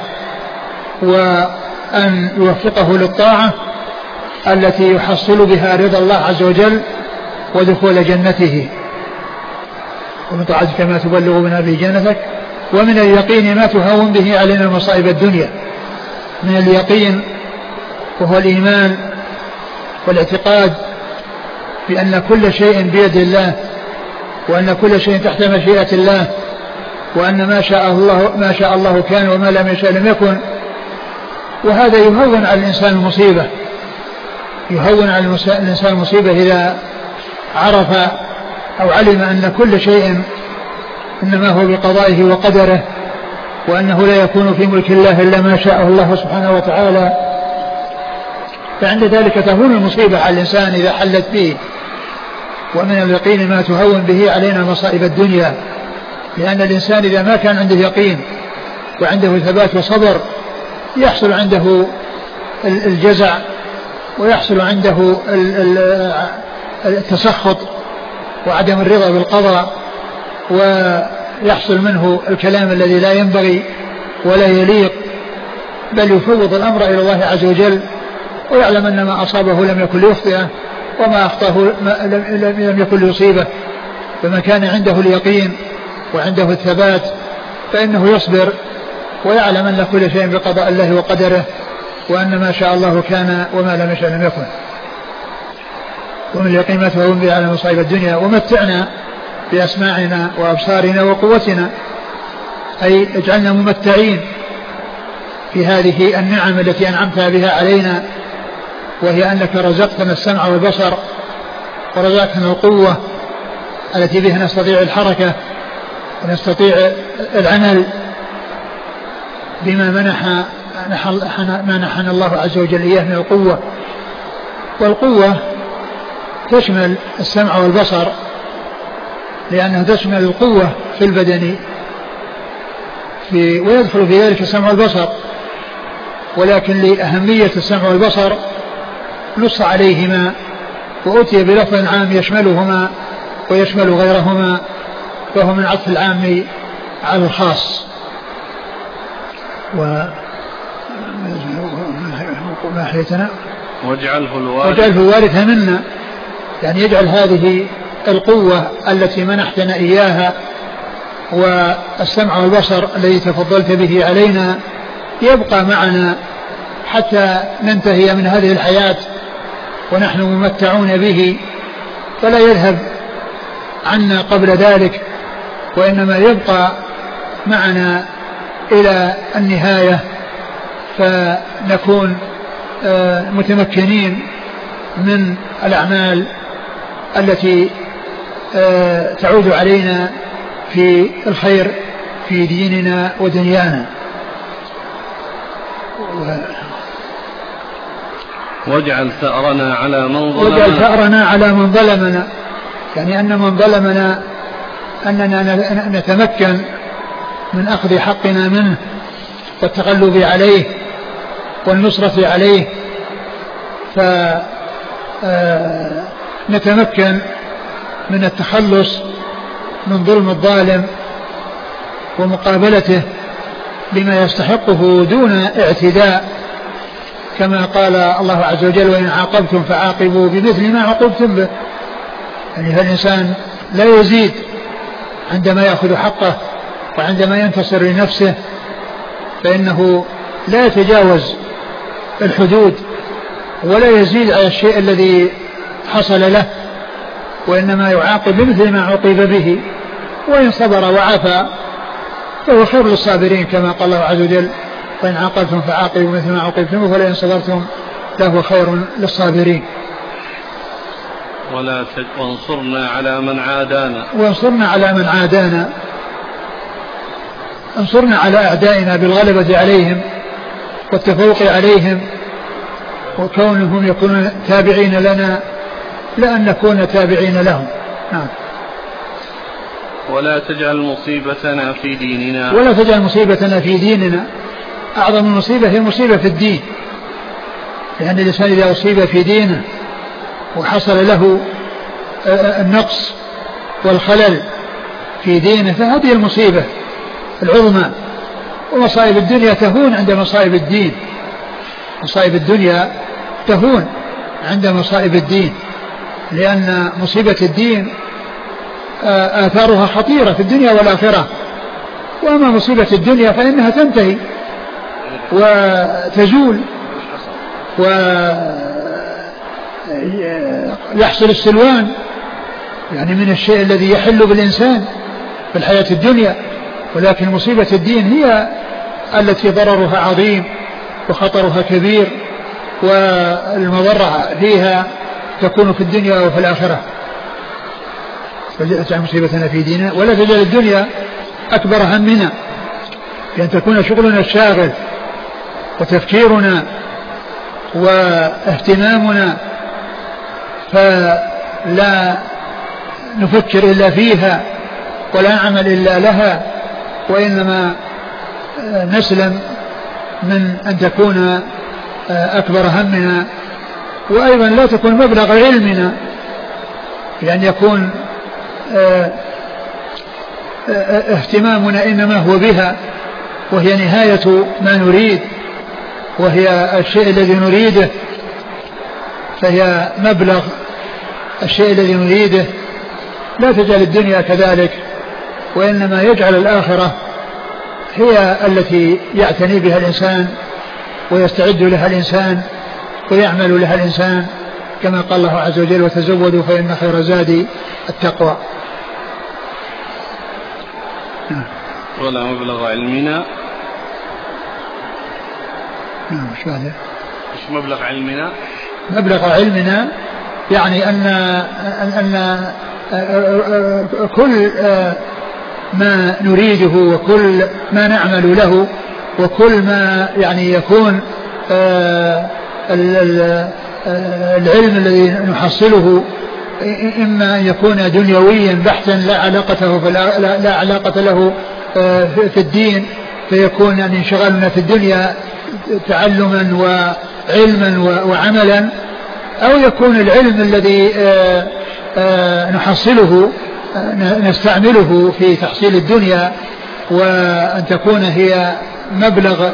وأن يوفقه للطاعة التي يحصل بها رضا الله عز وجل ودخول جنته. ومن طاعتك ما تبلغ بنا به جنتك، ومن اليقين ما تهون به علينا مصائب الدنيا. من اليقين وهو الإيمان والاعتقاد بأن كل شيء بيد الله، وأن كل شيء تحت مشيئة الله، وأن ما شاء الله كان وما لم يشاء لم يكن. وهذا يهون على الإنسان المصيبة، يهون على الإنسان المصيبة إذا عرف أو علم أن كل شيء إنما هو بقضائه وقدره، وأنه لا يكون في ملك الله إلا ما شاء الله سبحانه وتعالى. فعند ذلك تهون المصيبة على الإنسان إذا حلت به. ومن اليقين ما تهون به علينا مصائب الدنيا، لأن الإنسان إذا ما كان عنده يقين وعنده ثبات وصبر يحصل عنده الجزع، ويحصل عنده التسخط وعدم الرضا بالقضاء، ويحصل منه الكلام الذي لا ينبغي ولا يليق، بل يفوض الأمر إلى الله عز وجل، ويعلم أن ما أصابه لم يكن ليخطئه، وما أخطأه لم يكن ليصيبه. فمن كان عنده اليقين وعنده الثبات فإنه يصبر ويعلم أن كل شيء بقضاء الله وقدره، وأن ما شاء الله كان وما لم يشاء لم يكن. ومن اليقين ما تهون به على مصائب الدنيا، ومتعنا بأسماعنا وأبصارنا وقوتنا، أي اجعلنا ممتعين في هذه النعم التي أنعمت بها علينا، وهي أنك رزقتنا السمع والبصر، ورزقتنا القوة التي بها نستطيع الحركة ونستطيع العمل بما منحنا الله عز وجل إياه من القوة. والقوة تشمل السمع والبصر، لأنها تشمل القوة في البدن ويدخل في ذلك السمع والبصر، ولكن لأهمية السمع والبصر نص عليهما وأتي بلفظ عام يشملهما ويشمل غيرهما، فهو من عطف العام على الخاص. ما حيتنا واجعله الوارث منا، يعني يجعل هذه القوة التي منحتنا إياها والسمع والبصر الذي تفضلت به علينا يبقى معنا حتى ننتهي من هذه الحياة ونحن ممتعون به، فلا يذهب عنا قبل ذلك، وإنما يبقى معنا إلى النهاية، فنكون متمكنين من الأعمال التي تعود علينا في الخير في ديننا ودنيانا. واجعل ثأرنا على من ظلمنا، يعني أن من ظلمنا أننا نتمكن من أخذ حقنا منه والتغلب عليه والنصرة عليه، فنتمكن من التخلص من ظلم الظالم ومقابلته بما يستحقه دون اعتداء، كما قال الله عز وجل: وإن عاقبتم فعاقبوا بمثل ما عوقبتم به. يعني الإنسان لا يزيد عندما يأخذ حقه وعندما ينتصر لنفسه، فإنه لا يتجاوز الحدود ولا يزيد على الشيء الذي حصل له، وإنما يعاقب بمثل ما عوقب به، وإن صبر وعفى فهو خير للصابرين كما قال الله عز وجل: وإن عاقبتم فعاقبوا مثل ما عوقبتم ولئن صبرتم لهو خير للصابرين. وانصرنا على من عادانا. وانصرنا على من عادانا، انصرنا على أعدائنا بالغلبة عليهم والتفوق عليهم، وكونهم يكونون تابعين لنا لأن نكون تابعين لهم. نعم. ولا تجعل مصيبتنا في ديننا. ولا تجعل مصيبتنا في ديننا. أعظم المصيبة هي المصيبة في الدين، لأن الإنسان إذا أصيب في دينه وحصل له النقص والخلل في دينه فهذه المصيبة العظمى. ومصائب الدنيا تهون عند مصائب الدين. مصائب الدنيا تهون عند مصائب الدين، لأن مصيبة الدين آثارها خطيرة في الدنيا والآخرة. وأما مصيبة الدنيا فإنها تنتهي وتزول ويحصل السلوان، يعني من الشيء الذي يحل بالإنسان في الحياة الدنيا. ولكن مصيبة الدين هي التي ضررها عظيم وخطرها كبير، والمضرة فيها تكون في الدنيا وفي الآخرة. فجاءت مصيبتنا في ديننا ولا تجعل الدنيا أكبر همنا، لأن تكون شغلنا الشاغل وتفكيرنا واهتمامنا، فلا نفكر إلا فيها ولا نعمل إلا لها، وإنما نسلم من أن تكون أكبر همنا، وأيضا لا تكون مبلغ علمنا، لأن يكون اهتمامنا إنما هو بها، وهي نهاية ما نريد، وهي الشيء الذي نريده، فهي مبلغ الشيء الذي نريده. لا تجعل الدنيا كذلك، وإنما يجعل الآخرة هي التي يعتني بها الإنسان ويستعد لها الإنسان ويعمل لها الإنسان، كما قال الله عز وجل: وتزودوا فإن خير زاد التقوى. ولا مبلغ علمنا. مش هذا؟ مش مبلغ علمنا. مبلغ علمنا يعني أن كل ما نريده وكل ما نعمل له وكل ما يعني يكون العلم الذي نحصله إما أن يكون دنيويا بحتا لا علاقة له في الدين، فيكون أن انشغالنا في الدنيا تعلما وعلما وعملا، أو يكون العلم الذي نحصله نستعمله في تحصيل الدنيا، وأن تكون هي مبلغ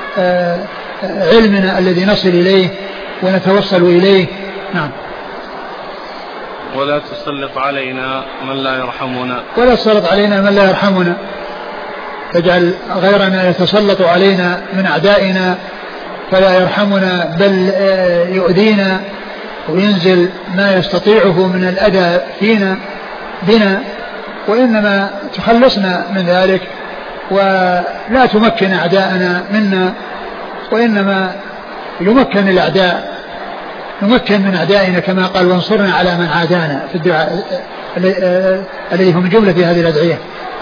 علمنا الذي نصل إليه ونتوصل إليه. نعم. ولا تسلط علينا من لا يرحمنا. ولا تسلط علينا من لا يرحمنا، تجعل غيرنا يتسلط علينا من أعدائنا فلا يرحمنا، بل يؤذينا وينزل ما يستطيعه من الأذى فينا بنا، وإنما تخلصنا من ذلك ولا تمكن أعداءنا منا، وإنما يمكن الأعداء، نمكن من أعدائنا كما قال: وانصرنا على من عادانا، في الدعاء الذي هم جملة في هذه الأدعية.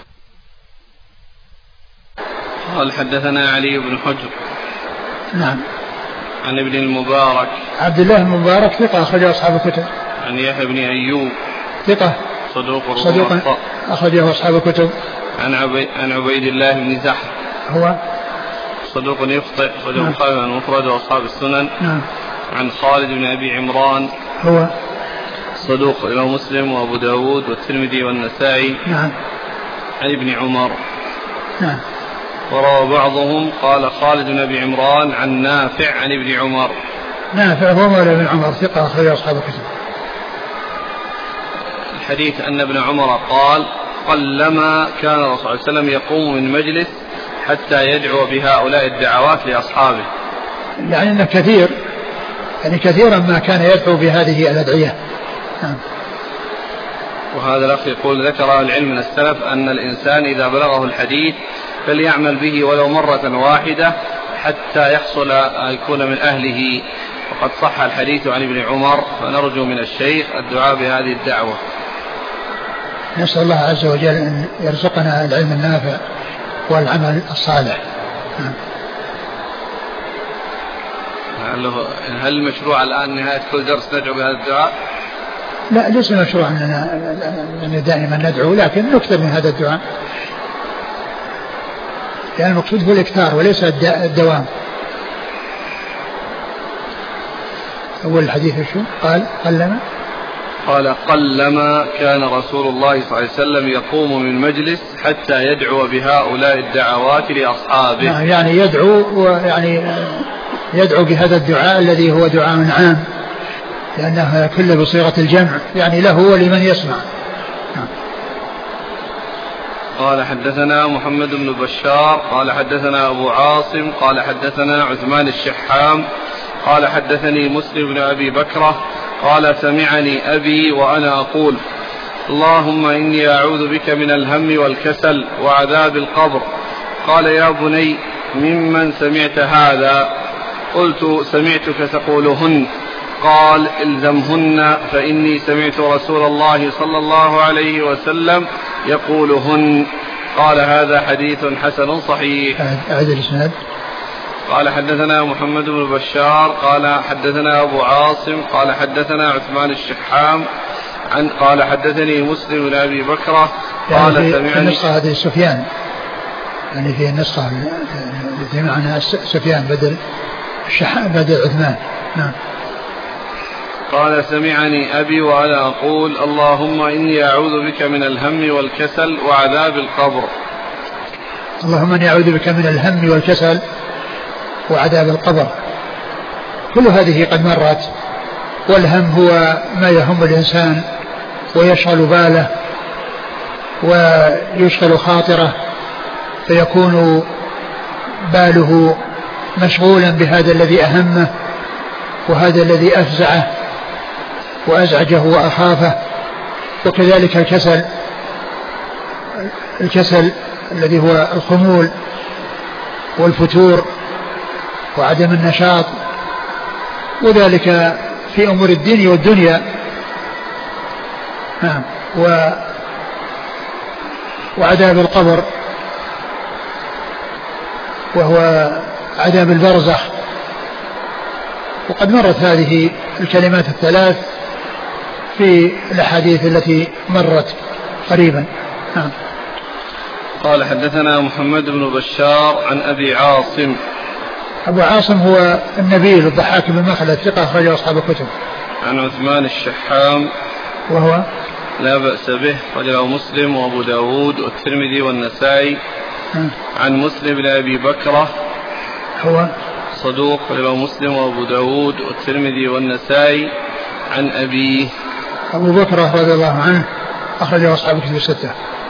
قال: حدثنا علي بن حجر. نعم. عن ابن المبارك عبد الله بن المبارك ثقة أخرج أصحاب الكتب. عن يحيى بن أيوب ثقة صدوق أخرجه أصحاب الكتب. عن عبيد الله بن زحف هو صدوق يخطئ وله البخاري المفرد وأصحاب السنن. نعم. عن خالد بن أبي عمران هو صدوق له مسلم وأبو داود والترمذي والنسائي. نعم. عن ابن عمر. نعم. وروى بعضهم قال خالد بن أبي عمران عن نافع عن ابن عمر. نافع هو مولى ابن عمر ثقة أخرج أصحاب الكتب. الحديث أن ابن عمر قال: قلما كان الرسول صلى الله عليه وسلم يقوم من مجلس حتى يدعو بهؤلاء الدعوات لأصحابه. يعني أنه كثير، يعني كثيرا ما كان يدعو بهذه الأدعية. وهذا الأخ يقول ذكر العلم من السلف أن الإنسان إذا بلغه الحديث فليعمل به ولو مرة واحدة حتى يحصل يكون من أهله، وقد صح الحديث عن ابن عمر، فنرجو من الشيخ الدعاء بهذه الدعوة. نسأل الله عز وجل أن يرزقنا العلم النافع والعمل الصالح. هل المشروع الآن نهاية كل درس ندعو بهذا الدعاء؟ لا، ليس مشروع أننا دائما ندعو، لكن نكثر من هذا الدعاء، يعني المقصود هو الإكثار وليس الدوام. أول الحديث شو قال قلما كان رسول الله صلى الله عليه وسلم يقوم من مجلس حتى يدعو بهؤلاء الدعوات لأصحابه. يعني يدعو بهذا الدعاء الذي هو دعاء عام، لأنه كله بصيغة الجمع، يعني له ولمن يسمع. قال حدثنا محمد بن بشار قال حدثنا أبو عاصم قال حدثنا عثمان الشحام قال حدثني مسلم بن أبي بكرة قال سمعني أبي وأنا أقول اللهم إني أعوذ بك من الهم والكسل وعذاب القبر. قال يا بني ممن سمعت هذا؟ قلت سمعتك تقولهن. قال الزمهن فإني سمعت رسول الله صلى الله عليه وسلم يقولهن. قال هذا حديث حسن صحيح. قال حدثنا محمد بن بشار قال حدثنا أبو عاصم قال حدثنا عثمان الشحام قال حدثني مسلم بن أبي بكرة قال يعني سمعني. في النسخة هذه سفيان، يعني في النسخة التي معناها سفيان بدل عثمان. نعم. قال سمعني أبي وأنا أقول اللهم إني أعوذ بك من الهم والكسل وعذاب القبر. اللهم إني أعوذ بك من الهم والكسل وعذاب القبر. كل هذه قد مرت، والهم هو ما يهم الإنسان ويشغل باله ويشغل خاطره، فيكون باله مشغولا بهذا الذي أهمه وهذا الذي أفزعه وأزعجه وأخافه. وكذلك الكسل الذي هو الخمول والفتور وعدم النشاط، وذلك في أمور الدين والدنيا. نعم. وعذاب القبر وهو عذاب البرزخ. وقد مرت هذه الكلمات الثلاث في الأحاديث التي مرت قريبا. نعم. قال حدثنا محمد بن بشار عن أبي عاصم. أبو عاصم هو النبيل الضحاك بن مخلد ثقة أخرجه أصحاب الكتب. عن عثمان الشحام وهو لا بأس به رجله مسلم وأبو داود والترمذي والنسائي. عن مسلم بن أبي بكرة هو صدوق رجله مسلم وأبو داود والترمذي والنسائي. عن أبيه أبو بكرة رضي الله عنه أخرجه أصحاب الكتب الستة.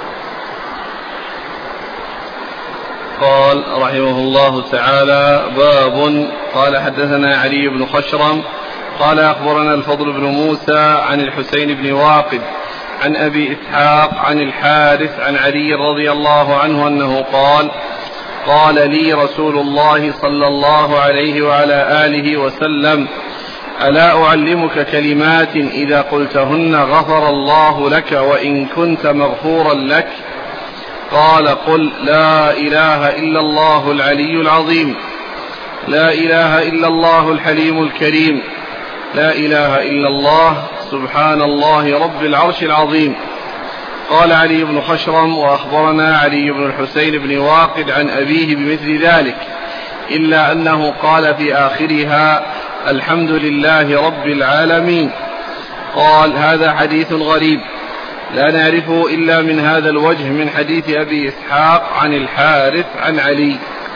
قال رحمه الله تعالى باب. قال حدثنا علي بن خشرم قال أخبرنا الفضل بن موسى عن الحسين بن واقد عن أبي إسحاق عن الحارث عن علي رضي الله عنه أنه قال لي رسول الله صلى الله عليه وعلى آله وسلم ألا أعلمك كلمات إذا قلتهن غفر الله لك وإن كنت مغفورا لك؟ قال قل لا إله إلا الله العلي العظيم، لا إله إلا الله الحليم الكريم، لا إله إلا الله سبحان الله رب العرش العظيم. قال علي بن خشرم وأخبرنا علي بن الحسين بن واقد عن أبيه بمثل ذلك، إلا أنه قال في آخرها الحمد لله رب العالمين. قال هذا حديث غريب لا نعرفه إلا من هذا الوجه من حديث أبي إسحاق عن الحارث عن علي.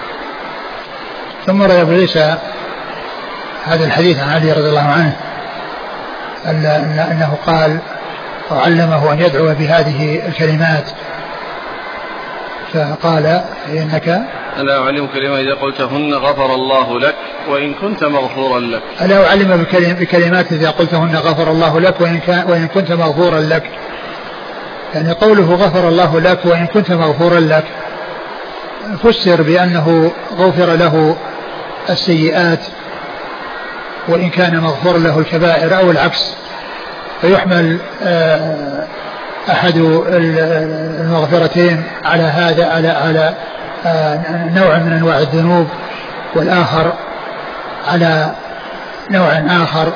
ثم روى أبو عيسى هذا الحديث عن علي رضي الله عنه أنه قال وعلمه أن يدعو بهذه الكلمات، فقال إنك ألا أعلم كلمة إذا قلتهن غفر الله لك وإن كنت مغفورا لك. ألا أعلم بكلمات إذا قلتهن غفر الله لك وإن كنت مغفورا لك. يعني قوله غفر الله لك وإن كنت مغفورا لك فسر بأنه غفر له السيئات وإن كان مغفور له الكبائر أو العكس، فيحمل أحد المغفرتين على هذا على نوع من أنواع الذنوب، والآخر على نوع آخر.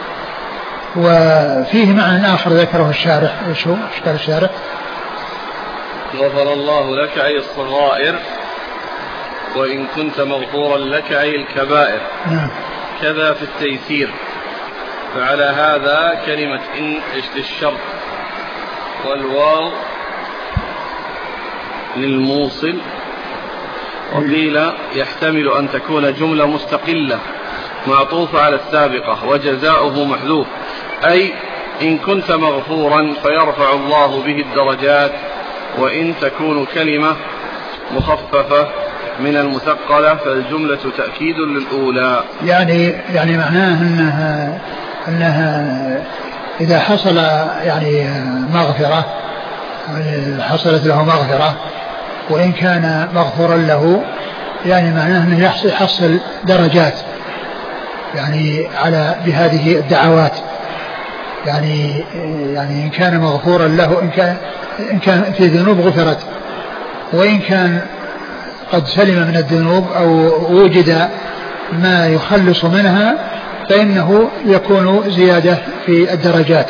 وفيه معنى آخر ذكره الشارح. شو قال الشارح؟ غفر الله لك أي الصغائر وإن كنت مغفورا لك أي الكبائر. كذا في التيسير. فعلى هذا كلمة إن للشرط والواو للموصل. وقيل يحتمل أن تكون جملة مستقلة معطوفة على السابقة وجزاؤه محذوف، أي إن كنت مغفورا فيرفع الله به الدرجات، وإن تكون كلمة مخففة من المثقلة فالجملة تأكيد للأولى. يعني معناه أنها إذا حصل يعني مغفرة، حصلت له مغفرة وإن كان مغفورا له، يعني معناه أنه يحصل درجات يعني على بهذه الدعوات. يعني إن كان مغفورا له، إن كان في ذنوب غفرت، وإن كان قد سلم من الذنوب أو وجد ما يخلص منها فإنه يكون زيادة في الدرجات.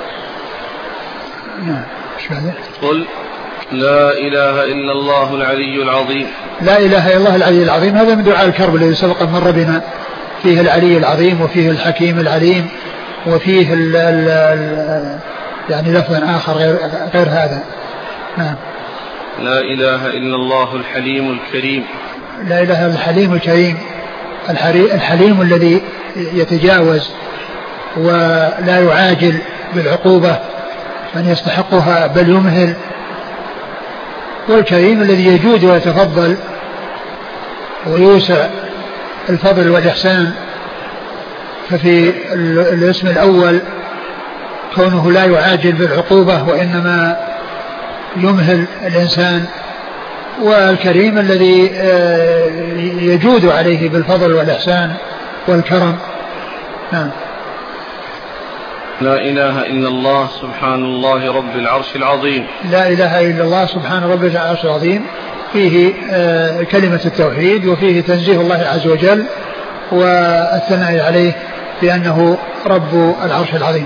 قل لا إله إلا الله العلي العظيم. لا إله إلا الله العلي العظيم، هذا من دعاء الكرب الذي سبق مر بنا، فيه العلي العظيم وفيه الحكيم العليم وفيه يعني لفظ آخر غير هذا. نعم. لا إله إلا الله الحليم الكريم. لا إله إلا الحليم الكريم، الحليم الذي يتجاوز ولا يعاجل بالعقوبة من يستحقها بل يمهل، والكريم الذي يجود ويتفضل ويوسع الفضل والإحسان. ففي الاسم الأول كونه لا يعاجل بالعقوبة وإنما يمهل الإنسان، والكريم الذي يجود عليه بالفضل والإحسان والكرم. نعم. لا إله إلا الله سبحان الله رب العرش العظيم. لا إله إلا الله سبحان رب العرش العظيم، فيه كلمة التوحيد وفيه تنزيه الله عز وجل والثناء عليه بأنه رب العرش العظيم.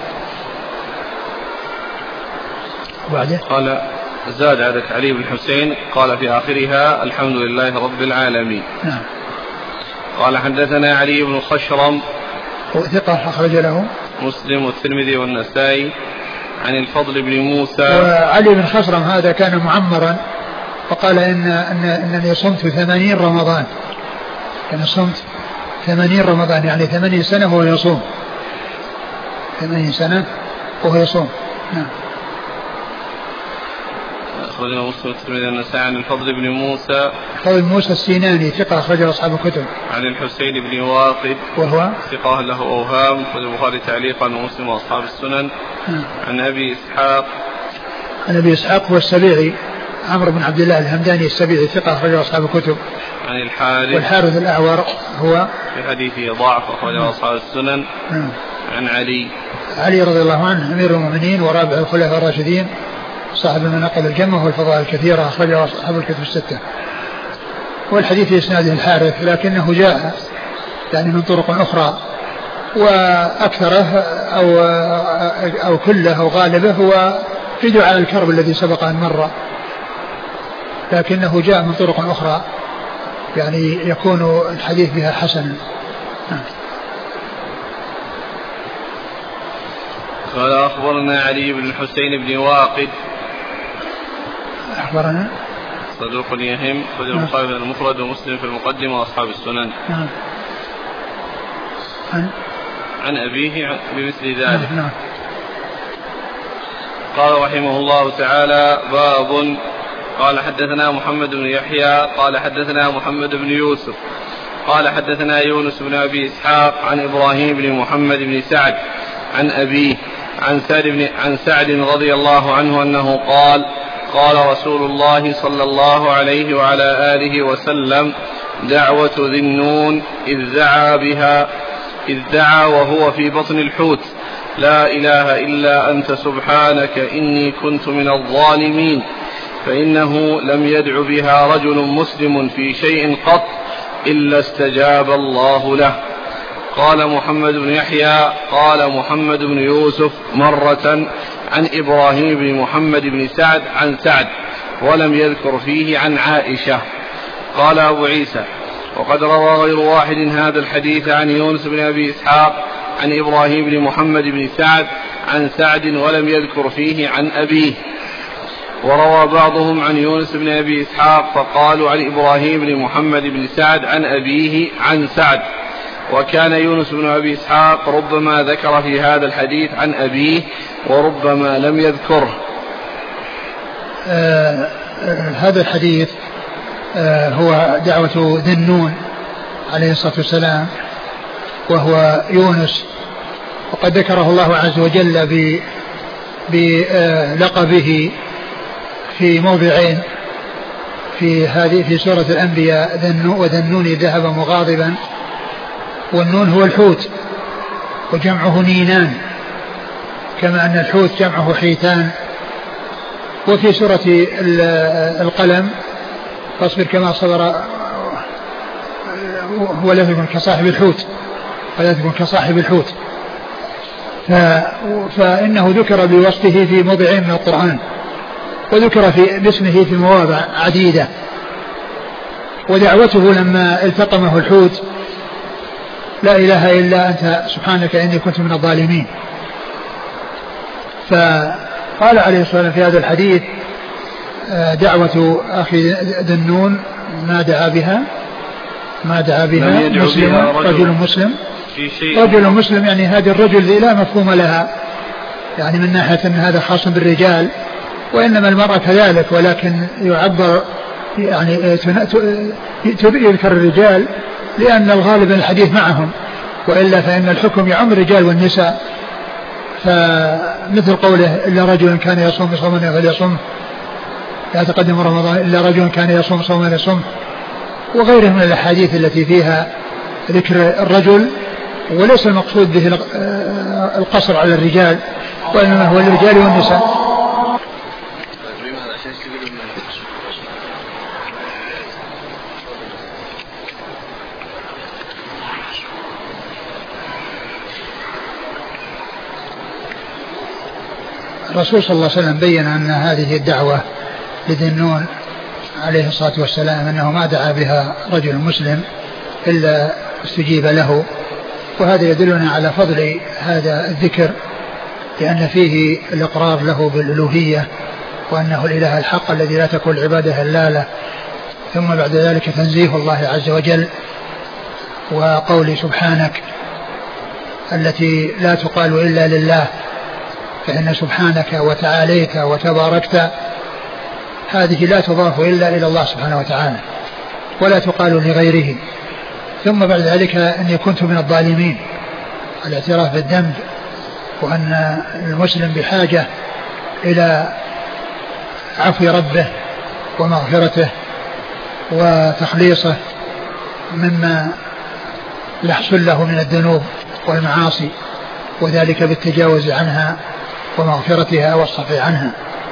وبعده قال زاد عندك علي بن حسين قال في آخرها الحمد لله رب العالمين. نعم. قال حدثنا علي بن خشرم ثقة أخرج له مسلم والترمذي والنسائي عن الفضل بن موسى. وعلي بن خشرم هذا كان معمرا، وقال إنني صمت 80 رمضان، كان صمت 80 رمضان، يعني 80 سنة وهو يصوم، 80 سنة وهو يصوم. نعم. أخرجه مسلم والترمذي والنسائي عن الفضل بن موسى. الفضل بن موسى السيناني ثقة أخرجه أصحاب الكتب. عن الحسين بن واقد وهو ثقة له أوهام، أخرجه البخاري تعليقا ومسلم وأصحاب السنن. عن أبي إسحاق. عن أبي إسحاق هو السبيعي عمرو بن عبد الله الهمداني السبيعي ثقة أخرجه أصحاب الكتب. عن الحارث. والحارث الأعور هو في حديثه ضعف أخرجه أصحاب السنن. عن علي رضي الله عنه أمير المؤمنين ورابع الخلفاء الراشدين صاحب المناقب الجمة والفضائل الكثيرة أخرجه أصحاب الكتب الستة. والحديث في إسناده الحارث، لكنه جاء يعني من طرق أخرى، وأكثره أو كله أو غالبه هو في دعاء الكرب الذي سبق أن مر، لكنه جاء من طرق أخرى يعني يكون الحديث بها حسنا. قال أخبرنا علي بن الحسين بن واقد. أخبرنا صدوق يهم، خرج البخاري في المفرد ومسلم في المقدمة وأصحاب السنن. عن أبيه بمثل ذلك. قال رحمه الله تعالى: باب قال حدثنا محمد بن يحيى قال حدثنا محمد بن يوسف قال حدثنا يونس بن أبي إسحاق عن إبراهيم بن محمد بن سعد عن أبيه عن سعد رضي الله عنه أنه قال قال رسول الله صلى الله عليه وعلى آله وسلم دعوة ذي النون إذ دعا وهو في بطن الحوت لا إله إلا أنت سبحانك إني كنت من الظالمين فإنه لم يدع بها رجل مسلم في شيء قط إلا استجاب الله له. قال محمد بن يحيى قال محمد بن يوسف مرة عن إبراهيم بن محمد بن سعد عن سعد ولم يذكر فيه عن عائشة. قال أبو عيسى وقد روى غير واحد هذا الحديث عن يونس بن أبي إسحاق عن إبراهيم بن محمد بن سعد عن سعد ولم يذكر فيه عن أبيه. وروى بعضهم عن يونس بن أبي إسحاق فقالوا عن إبراهيم بن محمد بن سعد عن أبيه عن سعد، وكان يونس بن أبي إسحاق ربما ذكر في هذا الحديث عن أبيه وربما لم يذكره. هذا الحديث هو دعوة ذي النون عليه الصلاة والسلام وهو يونس، وقد ذكره الله عز وجل بلقبه في موضعين في سورة الأنبياء وذا النون ذهب مغاضبا، والنون هو الحوت وجمعه نينان كما أن الحوت جمعه حيتان. وفي سورة القلم فاصبر كما صبر ولا تكن كصاحب الحوت ولا تكن كصاحب الحوت، فإنه ذكر بوصفه في موضعين من القرآن، وذكر باسمه في مواضع عديدة. ودعوته لما التقمه الحوت لا إله إلا أنت سبحانك إني كنت من الظالمين، فقال عليه الصلاة والسلام في هذا الحديث دعوة أخي ذي النون ما دعا بها رجل مسلم يعني هذا الرجل لا مفهوم لها، يعني من ناحية أن هذا خاص بالرجال، وإنما المرأة كذلك، ولكن يعبر يعني يذكر الرجال لأن الغالب الحديث معهم، وإلا فإن الحكم يعم الرجال والنساء. فمثل قوله إلا رجل كان يصوم صوما فليصوم لا تقدم رمضان إلا رجل كان يصوم صوما فليصوم، وغيره من الأحاديث التي فيها ذكر الرجل، وليس المقصود به القصر على الرجال، وإنما هو الرجال والنساء. الرسول صلى الله عليه وسلم بين أن هذه الدعوة لذي النون عليه الصلاة والسلام أنه ما دعا بها رجل مسلم إلا استجيب له، وهذا يدلنا على فضل هذا الذكر، لأن فيه الإقرار له بالألوهية وأنه الإله الحق الذي لا تكون العبادة إلا له، ثم بعد ذلك تنزيه الله عز وجل وقول سبحانك التي لا تقال إلا لله، فإن سبحانك وتعاليت وتباركت هذه لا تضاف إلا إلى الله سبحانه وتعالى ولا تقال لغيره. ثم بعد ذلك أني كنت من الظالمين، الاعتراف بالذنب، وأن المسلم بحاجة إلى عفو ربه ومغفرته وتخليصه مما يحصل له من الذنوب والمعاصي، وذلك بالتجاوز عنها ومغفرتها والصفي عنها.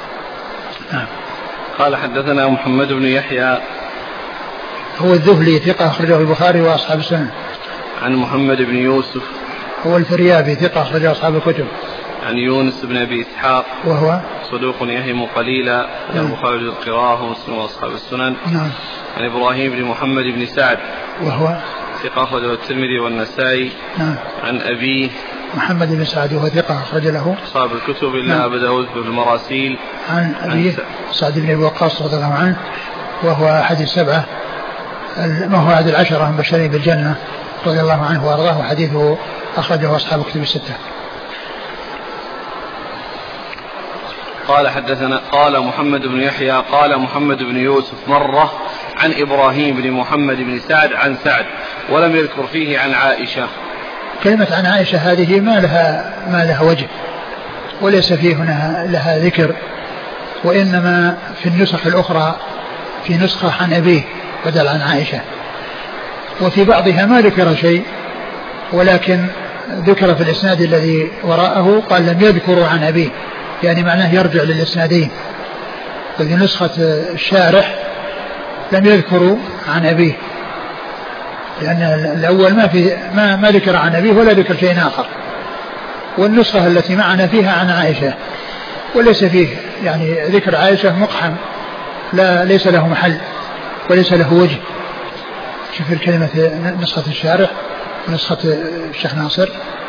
قال حدثنا محمد بن يحيى هو الذهلي ثقة أخرجه البخاري وأصحاب السنن. عن محمد بن يوسف هو الفريابي ثقة أخرجه أصحاب الكتب. عن يونس بن أبي إسحاق وهو صدوق يهم قليلا البخاري القراءة ومسلم وأصحاب السنن. نعم. عن إبراهيم بن محمد بن سعد وهو ثقة أخرجه الترمذي والنسائي. نعم. عن أبيه محمد بن سعد وهو ثقة أخرج له أصحاب الكتب إلا أبو داود بالمراسيل. عن أبيه سعد بن أبي وقاص رضي الله عنه وهو أحد السبعة، ما هو أحد العشرة المبشرين بالجنة رضي الله عنه وأرضاه، حديثه أخرجه أصحاب الكتب الستة. قال محمد بن يحيى قال محمد بن يوسف مرة عن إبراهيم بن محمد بن سعد عن سعد ولم يذكر فيه عن عائشة. كلمة عن عائشة هذه ما لها وجه وليس فيه هنا لها ذكر، وإنما في النسخ الأخرى في نسخة عن أبيه بدل عن عائشة، وفي بعضها ما ذكر شيء ولكن ذكر في الإسناد الذي وراءه قال لم يذكروا عن أبيه، يعني معناه يرجع للإسنادين. وفي نسخة الشارح لم يذكروا عن أبيه، لأن الأول ما ذكر عن أبيه ولا ذكر شيء آخر، والنسخة التي معنا فيها عن عائشة وليس فيه يعني ذكر عائشة مقحم، ليس له محل وليس له وجه. شوف الكلمة نسخة الشارح ونسخة الشيخ ناصر.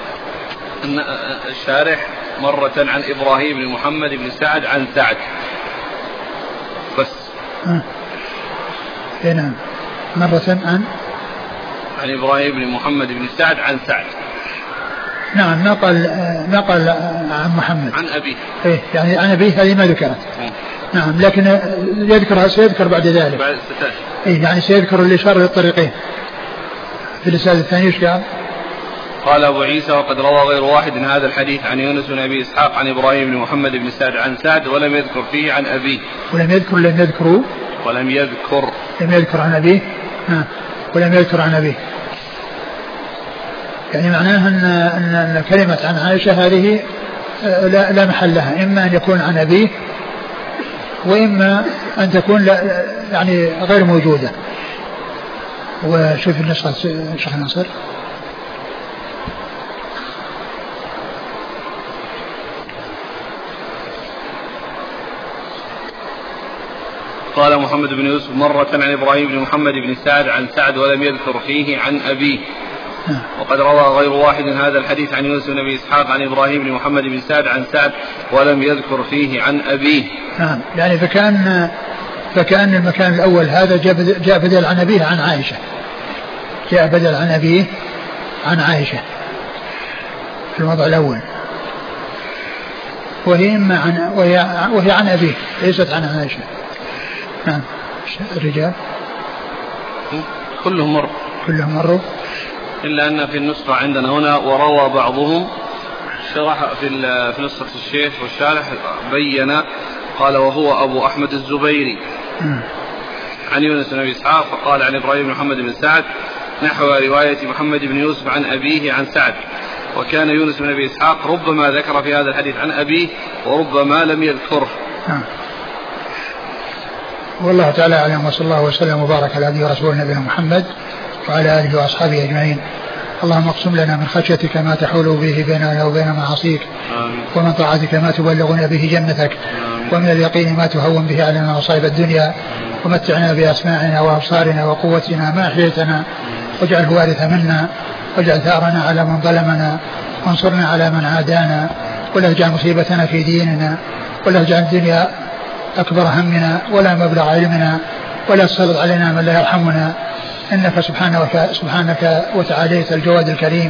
الشارح مرة عن إبراهيم بن محمد بن سعد عن سعد بس. نعم مرة عن إبراهيم بن محمد بن سعد عن سعد. نعم نقل عن محمد عن أبيه. إيه يعني عن أبيه هذه ما ذكرت. نعم لكن سيذكر بعد ذلك. إيه يعني سيذكر الإشارة للطريقين. في الرسالة الثانية ايش قال أبو عيسى وقد روى غير واحد من هذا الحديث عن يونس بن أبي إسحاق عن إبراهيم بن محمد بن سعد عن سعد ولم يذكر فيه عن أبيه. ولم يذكر عن أبيه. ولم يذكر عن أبيه، يعني معناه أن كلمة عن عائشة هذه لا محل لها، إما أن يكون عن أبيه وإما أن تكون يعني غير موجودة. وشوف النسخة الشيخ ناصر. قال محمد بن يوسف مرة عن إبراهيم بن محمد بن سعد عن سعد ولم يذكر فيه عن أبيه. وقد روى غير واحد هذا الحديث عن يونس بن أبي إسحاق عن إبراهيم بن محمد بن سعد عن سعد ولم يذكر فيه عن أبيه. نعم يعني فكان المكان الأول هذا جاء بدل عن أبيه عن عائشة، جاء بدل عن أبيه عن عائشة في الوضع الأول، وهي عن أبيه ليست عن عائشة. نعم الرجال كلهم مروا إلا أن في النسخة عندنا هنا وروى بعضهم شرح في نسخة الشيخ والشارح بين قال وهو أبو أحمد الزبيري عن يونس بن أبي إسحاق فقال عن إبراهيم بن محمد بن سعد نحو رواية محمد بن يوسف عن أبيه عن سعد. وكان يونس بن أبي إسحاق ربما ذكر في هذا الحديث عن أبيه وربما لم يذكره. والله تعالى أعلم، وصلى الله وسلم وبارك على عبده ورسوله نبينا محمد وعلى آله وأصحابه أجمعين. اللهم اقسم لنا من خشيتك ما تحول به بيننا وبين معاصيك، ومن طاعتك ما تبلغنا به جنتك، ومن اليقين ما تهون به علينا مصائب الدنيا، ومتعنا بأسماعنا وأبصارنا وقوتنا ما أحييتنا، واجعله وارث منا، واجعل ثارنا على من ظلمنا، وانصرنا على من عادانا، ولا تجعل مصيبتنا في ديننا، ولا تجعل الدنيا أكبر همنا ولا مبلغ علمنا، ولا تسلط علينا من لا يرحمنا، إنك سبحانك وتعاليت الجواد الكريم.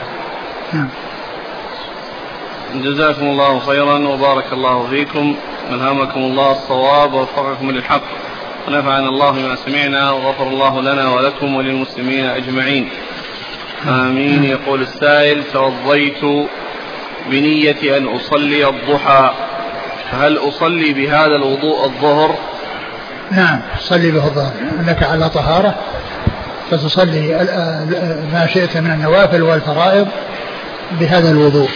جزاكم الله خيرا وبارك الله فيكم، ألهمكم الله الصواب ووفقكم للحق، ونفعنا الله بما سمعنا، وغفر الله لنا ولكم وللمسلمين أجمعين آمين. يقول السائل توضيت بنية أن أصلي الضحى، فهل أصلي بهذا الوضوء الظهر؟ نعم صلي به الظهر، أنك على طهارة فتصلي ما شئت من النوافل والفرائض بهذا الوضوء.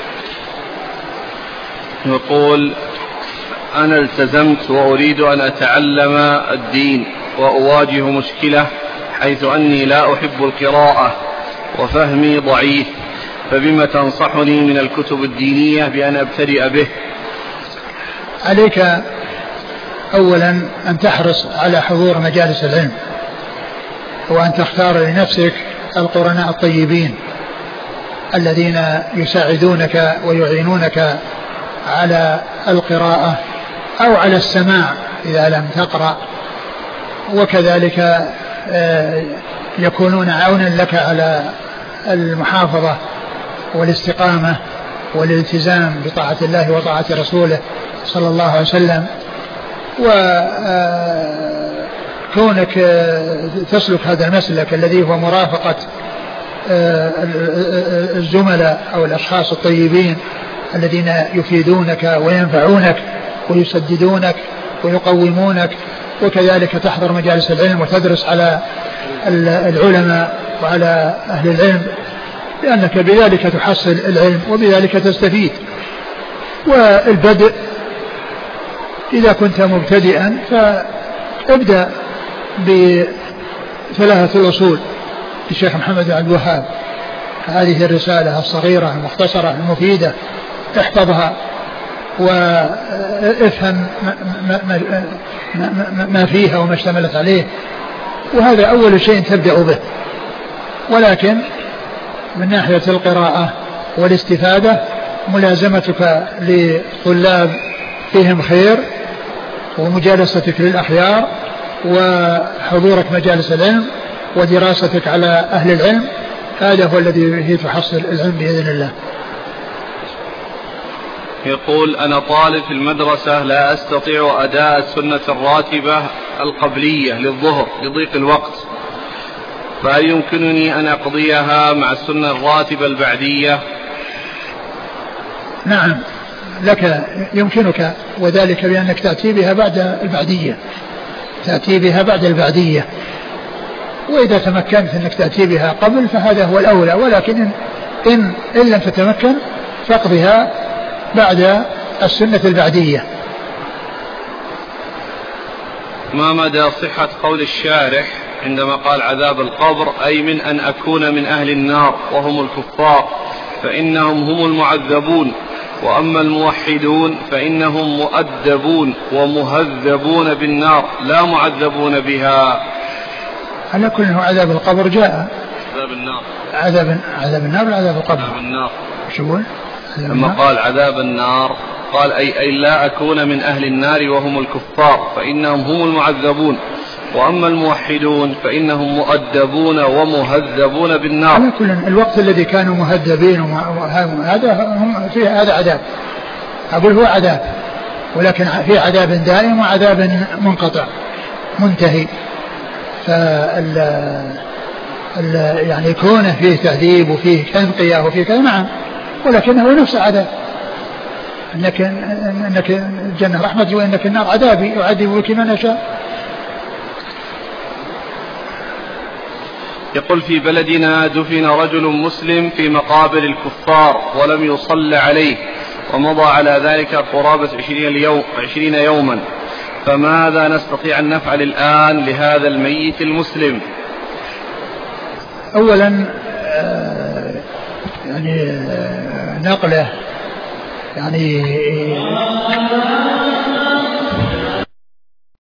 يقول أنا التزمت وأريد أن أتعلم الدين وأواجه مشكلة حيث أني لا أحب القراءة وفهمي ضعيف، فبما تنصحني من الكتب الدينية بأن أبتدئ به؟ عليك أولا أن تحرص على حضور مجالس العلم، وأن تختار لنفسك القرناء الطيبين الذين يساعدونك ويعينونك على القراءة أو على السماع إذا لم تقرأ، وكذلك يكونون عونا لك على المحافظة والاستقامة والالتزام بطاعة الله وطاعة رسوله صلى الله عليه وسلم. وكونك تسلك هذا المسلك الذي هو مرافقة الزملاء أو الأشخاص الطيبين الذين يفيدونك وينفعونك ويسددونك ويقومونك، وكذلك تحضر مجالس العلم وتدرس على العلماء وعلى أهل العلم، لأنك بذلك تحصل العلم وبذلك تستفيد. والبدء إذا كنت مبتدئا فابدأ بثلاثة الأصول للشيخ محمد بن عبد الوهاب، هذه الرسالة الصغيرة المختصرة المفيدة، احفظها وافهم ما فيها وما اشتملت عليه، وهذا أول شيء تبدأ به. ولكن من ناحية القراءة والاستفادة ملازمتك لطلاب فيهم خير ومجالستك للأخيار وحضورك مجالس العلم ودراستك على أهل العلم، هذا هو الذي به تحصل العلم بإذن الله. يقول: أنا طالب في المدرسة لا أستطيع أداء السنة الراتبة القبلية للظهر لضيق الوقت، فهل يمكنني أن أقضيها مع السنة الراتبة البعدية؟ نعم لك، يمكنك، وذلك بأنك تأتي بها بعد البعدية، تأتي بها بعد البعدية، وإذا تمكنت أنك تأتي بها قبل فهذا هو الأولى، ولكن إن لم تتمكن فاقضها بعد السنة البعدية. ما مدى صحة قول الشارح عندما قال عذاب القبر أي من أن أكون من أهل النار وهم الكفار فإنهم هم المعذبون، وأما الموحدون فإنهم مؤدبون ومهذبون بالنار لا معذبون بها؟ على كل عذاب القبر جاء، عذاب النار، عذاب النار ولا عذاب القبر؟ عذاب النار. شو لما قال عذاب النار قال أي لا أكون من أهل النار وهم الكفار فإنهم هم المعذبون، وأما الموحدون فإنهم مؤدبون ومهذبون بالنار. على كل الوقت الذي كانوا مهذبين هذا هم فيه هذا عذاب، أقول هو عذاب، ولكن في عذاب دائم وعذاب منقطع منتهي. يعني كونه فيه تهذيب وفيه تنقية وفيه كذا نعم، ولكنه نفس عذاب، انك الجنة رحمتي وانك النار عذابي يعذب بك من يشاء. يقول: في بلدنا دفن رجل مسلم في مقابر الكفار ولم يصلى عليه، ومضى على ذلك قرابة 20 يوما، فماذا نستطيع أن نفعل الآن لهذا الميت المسلم؟ أولا يعني نقله يعني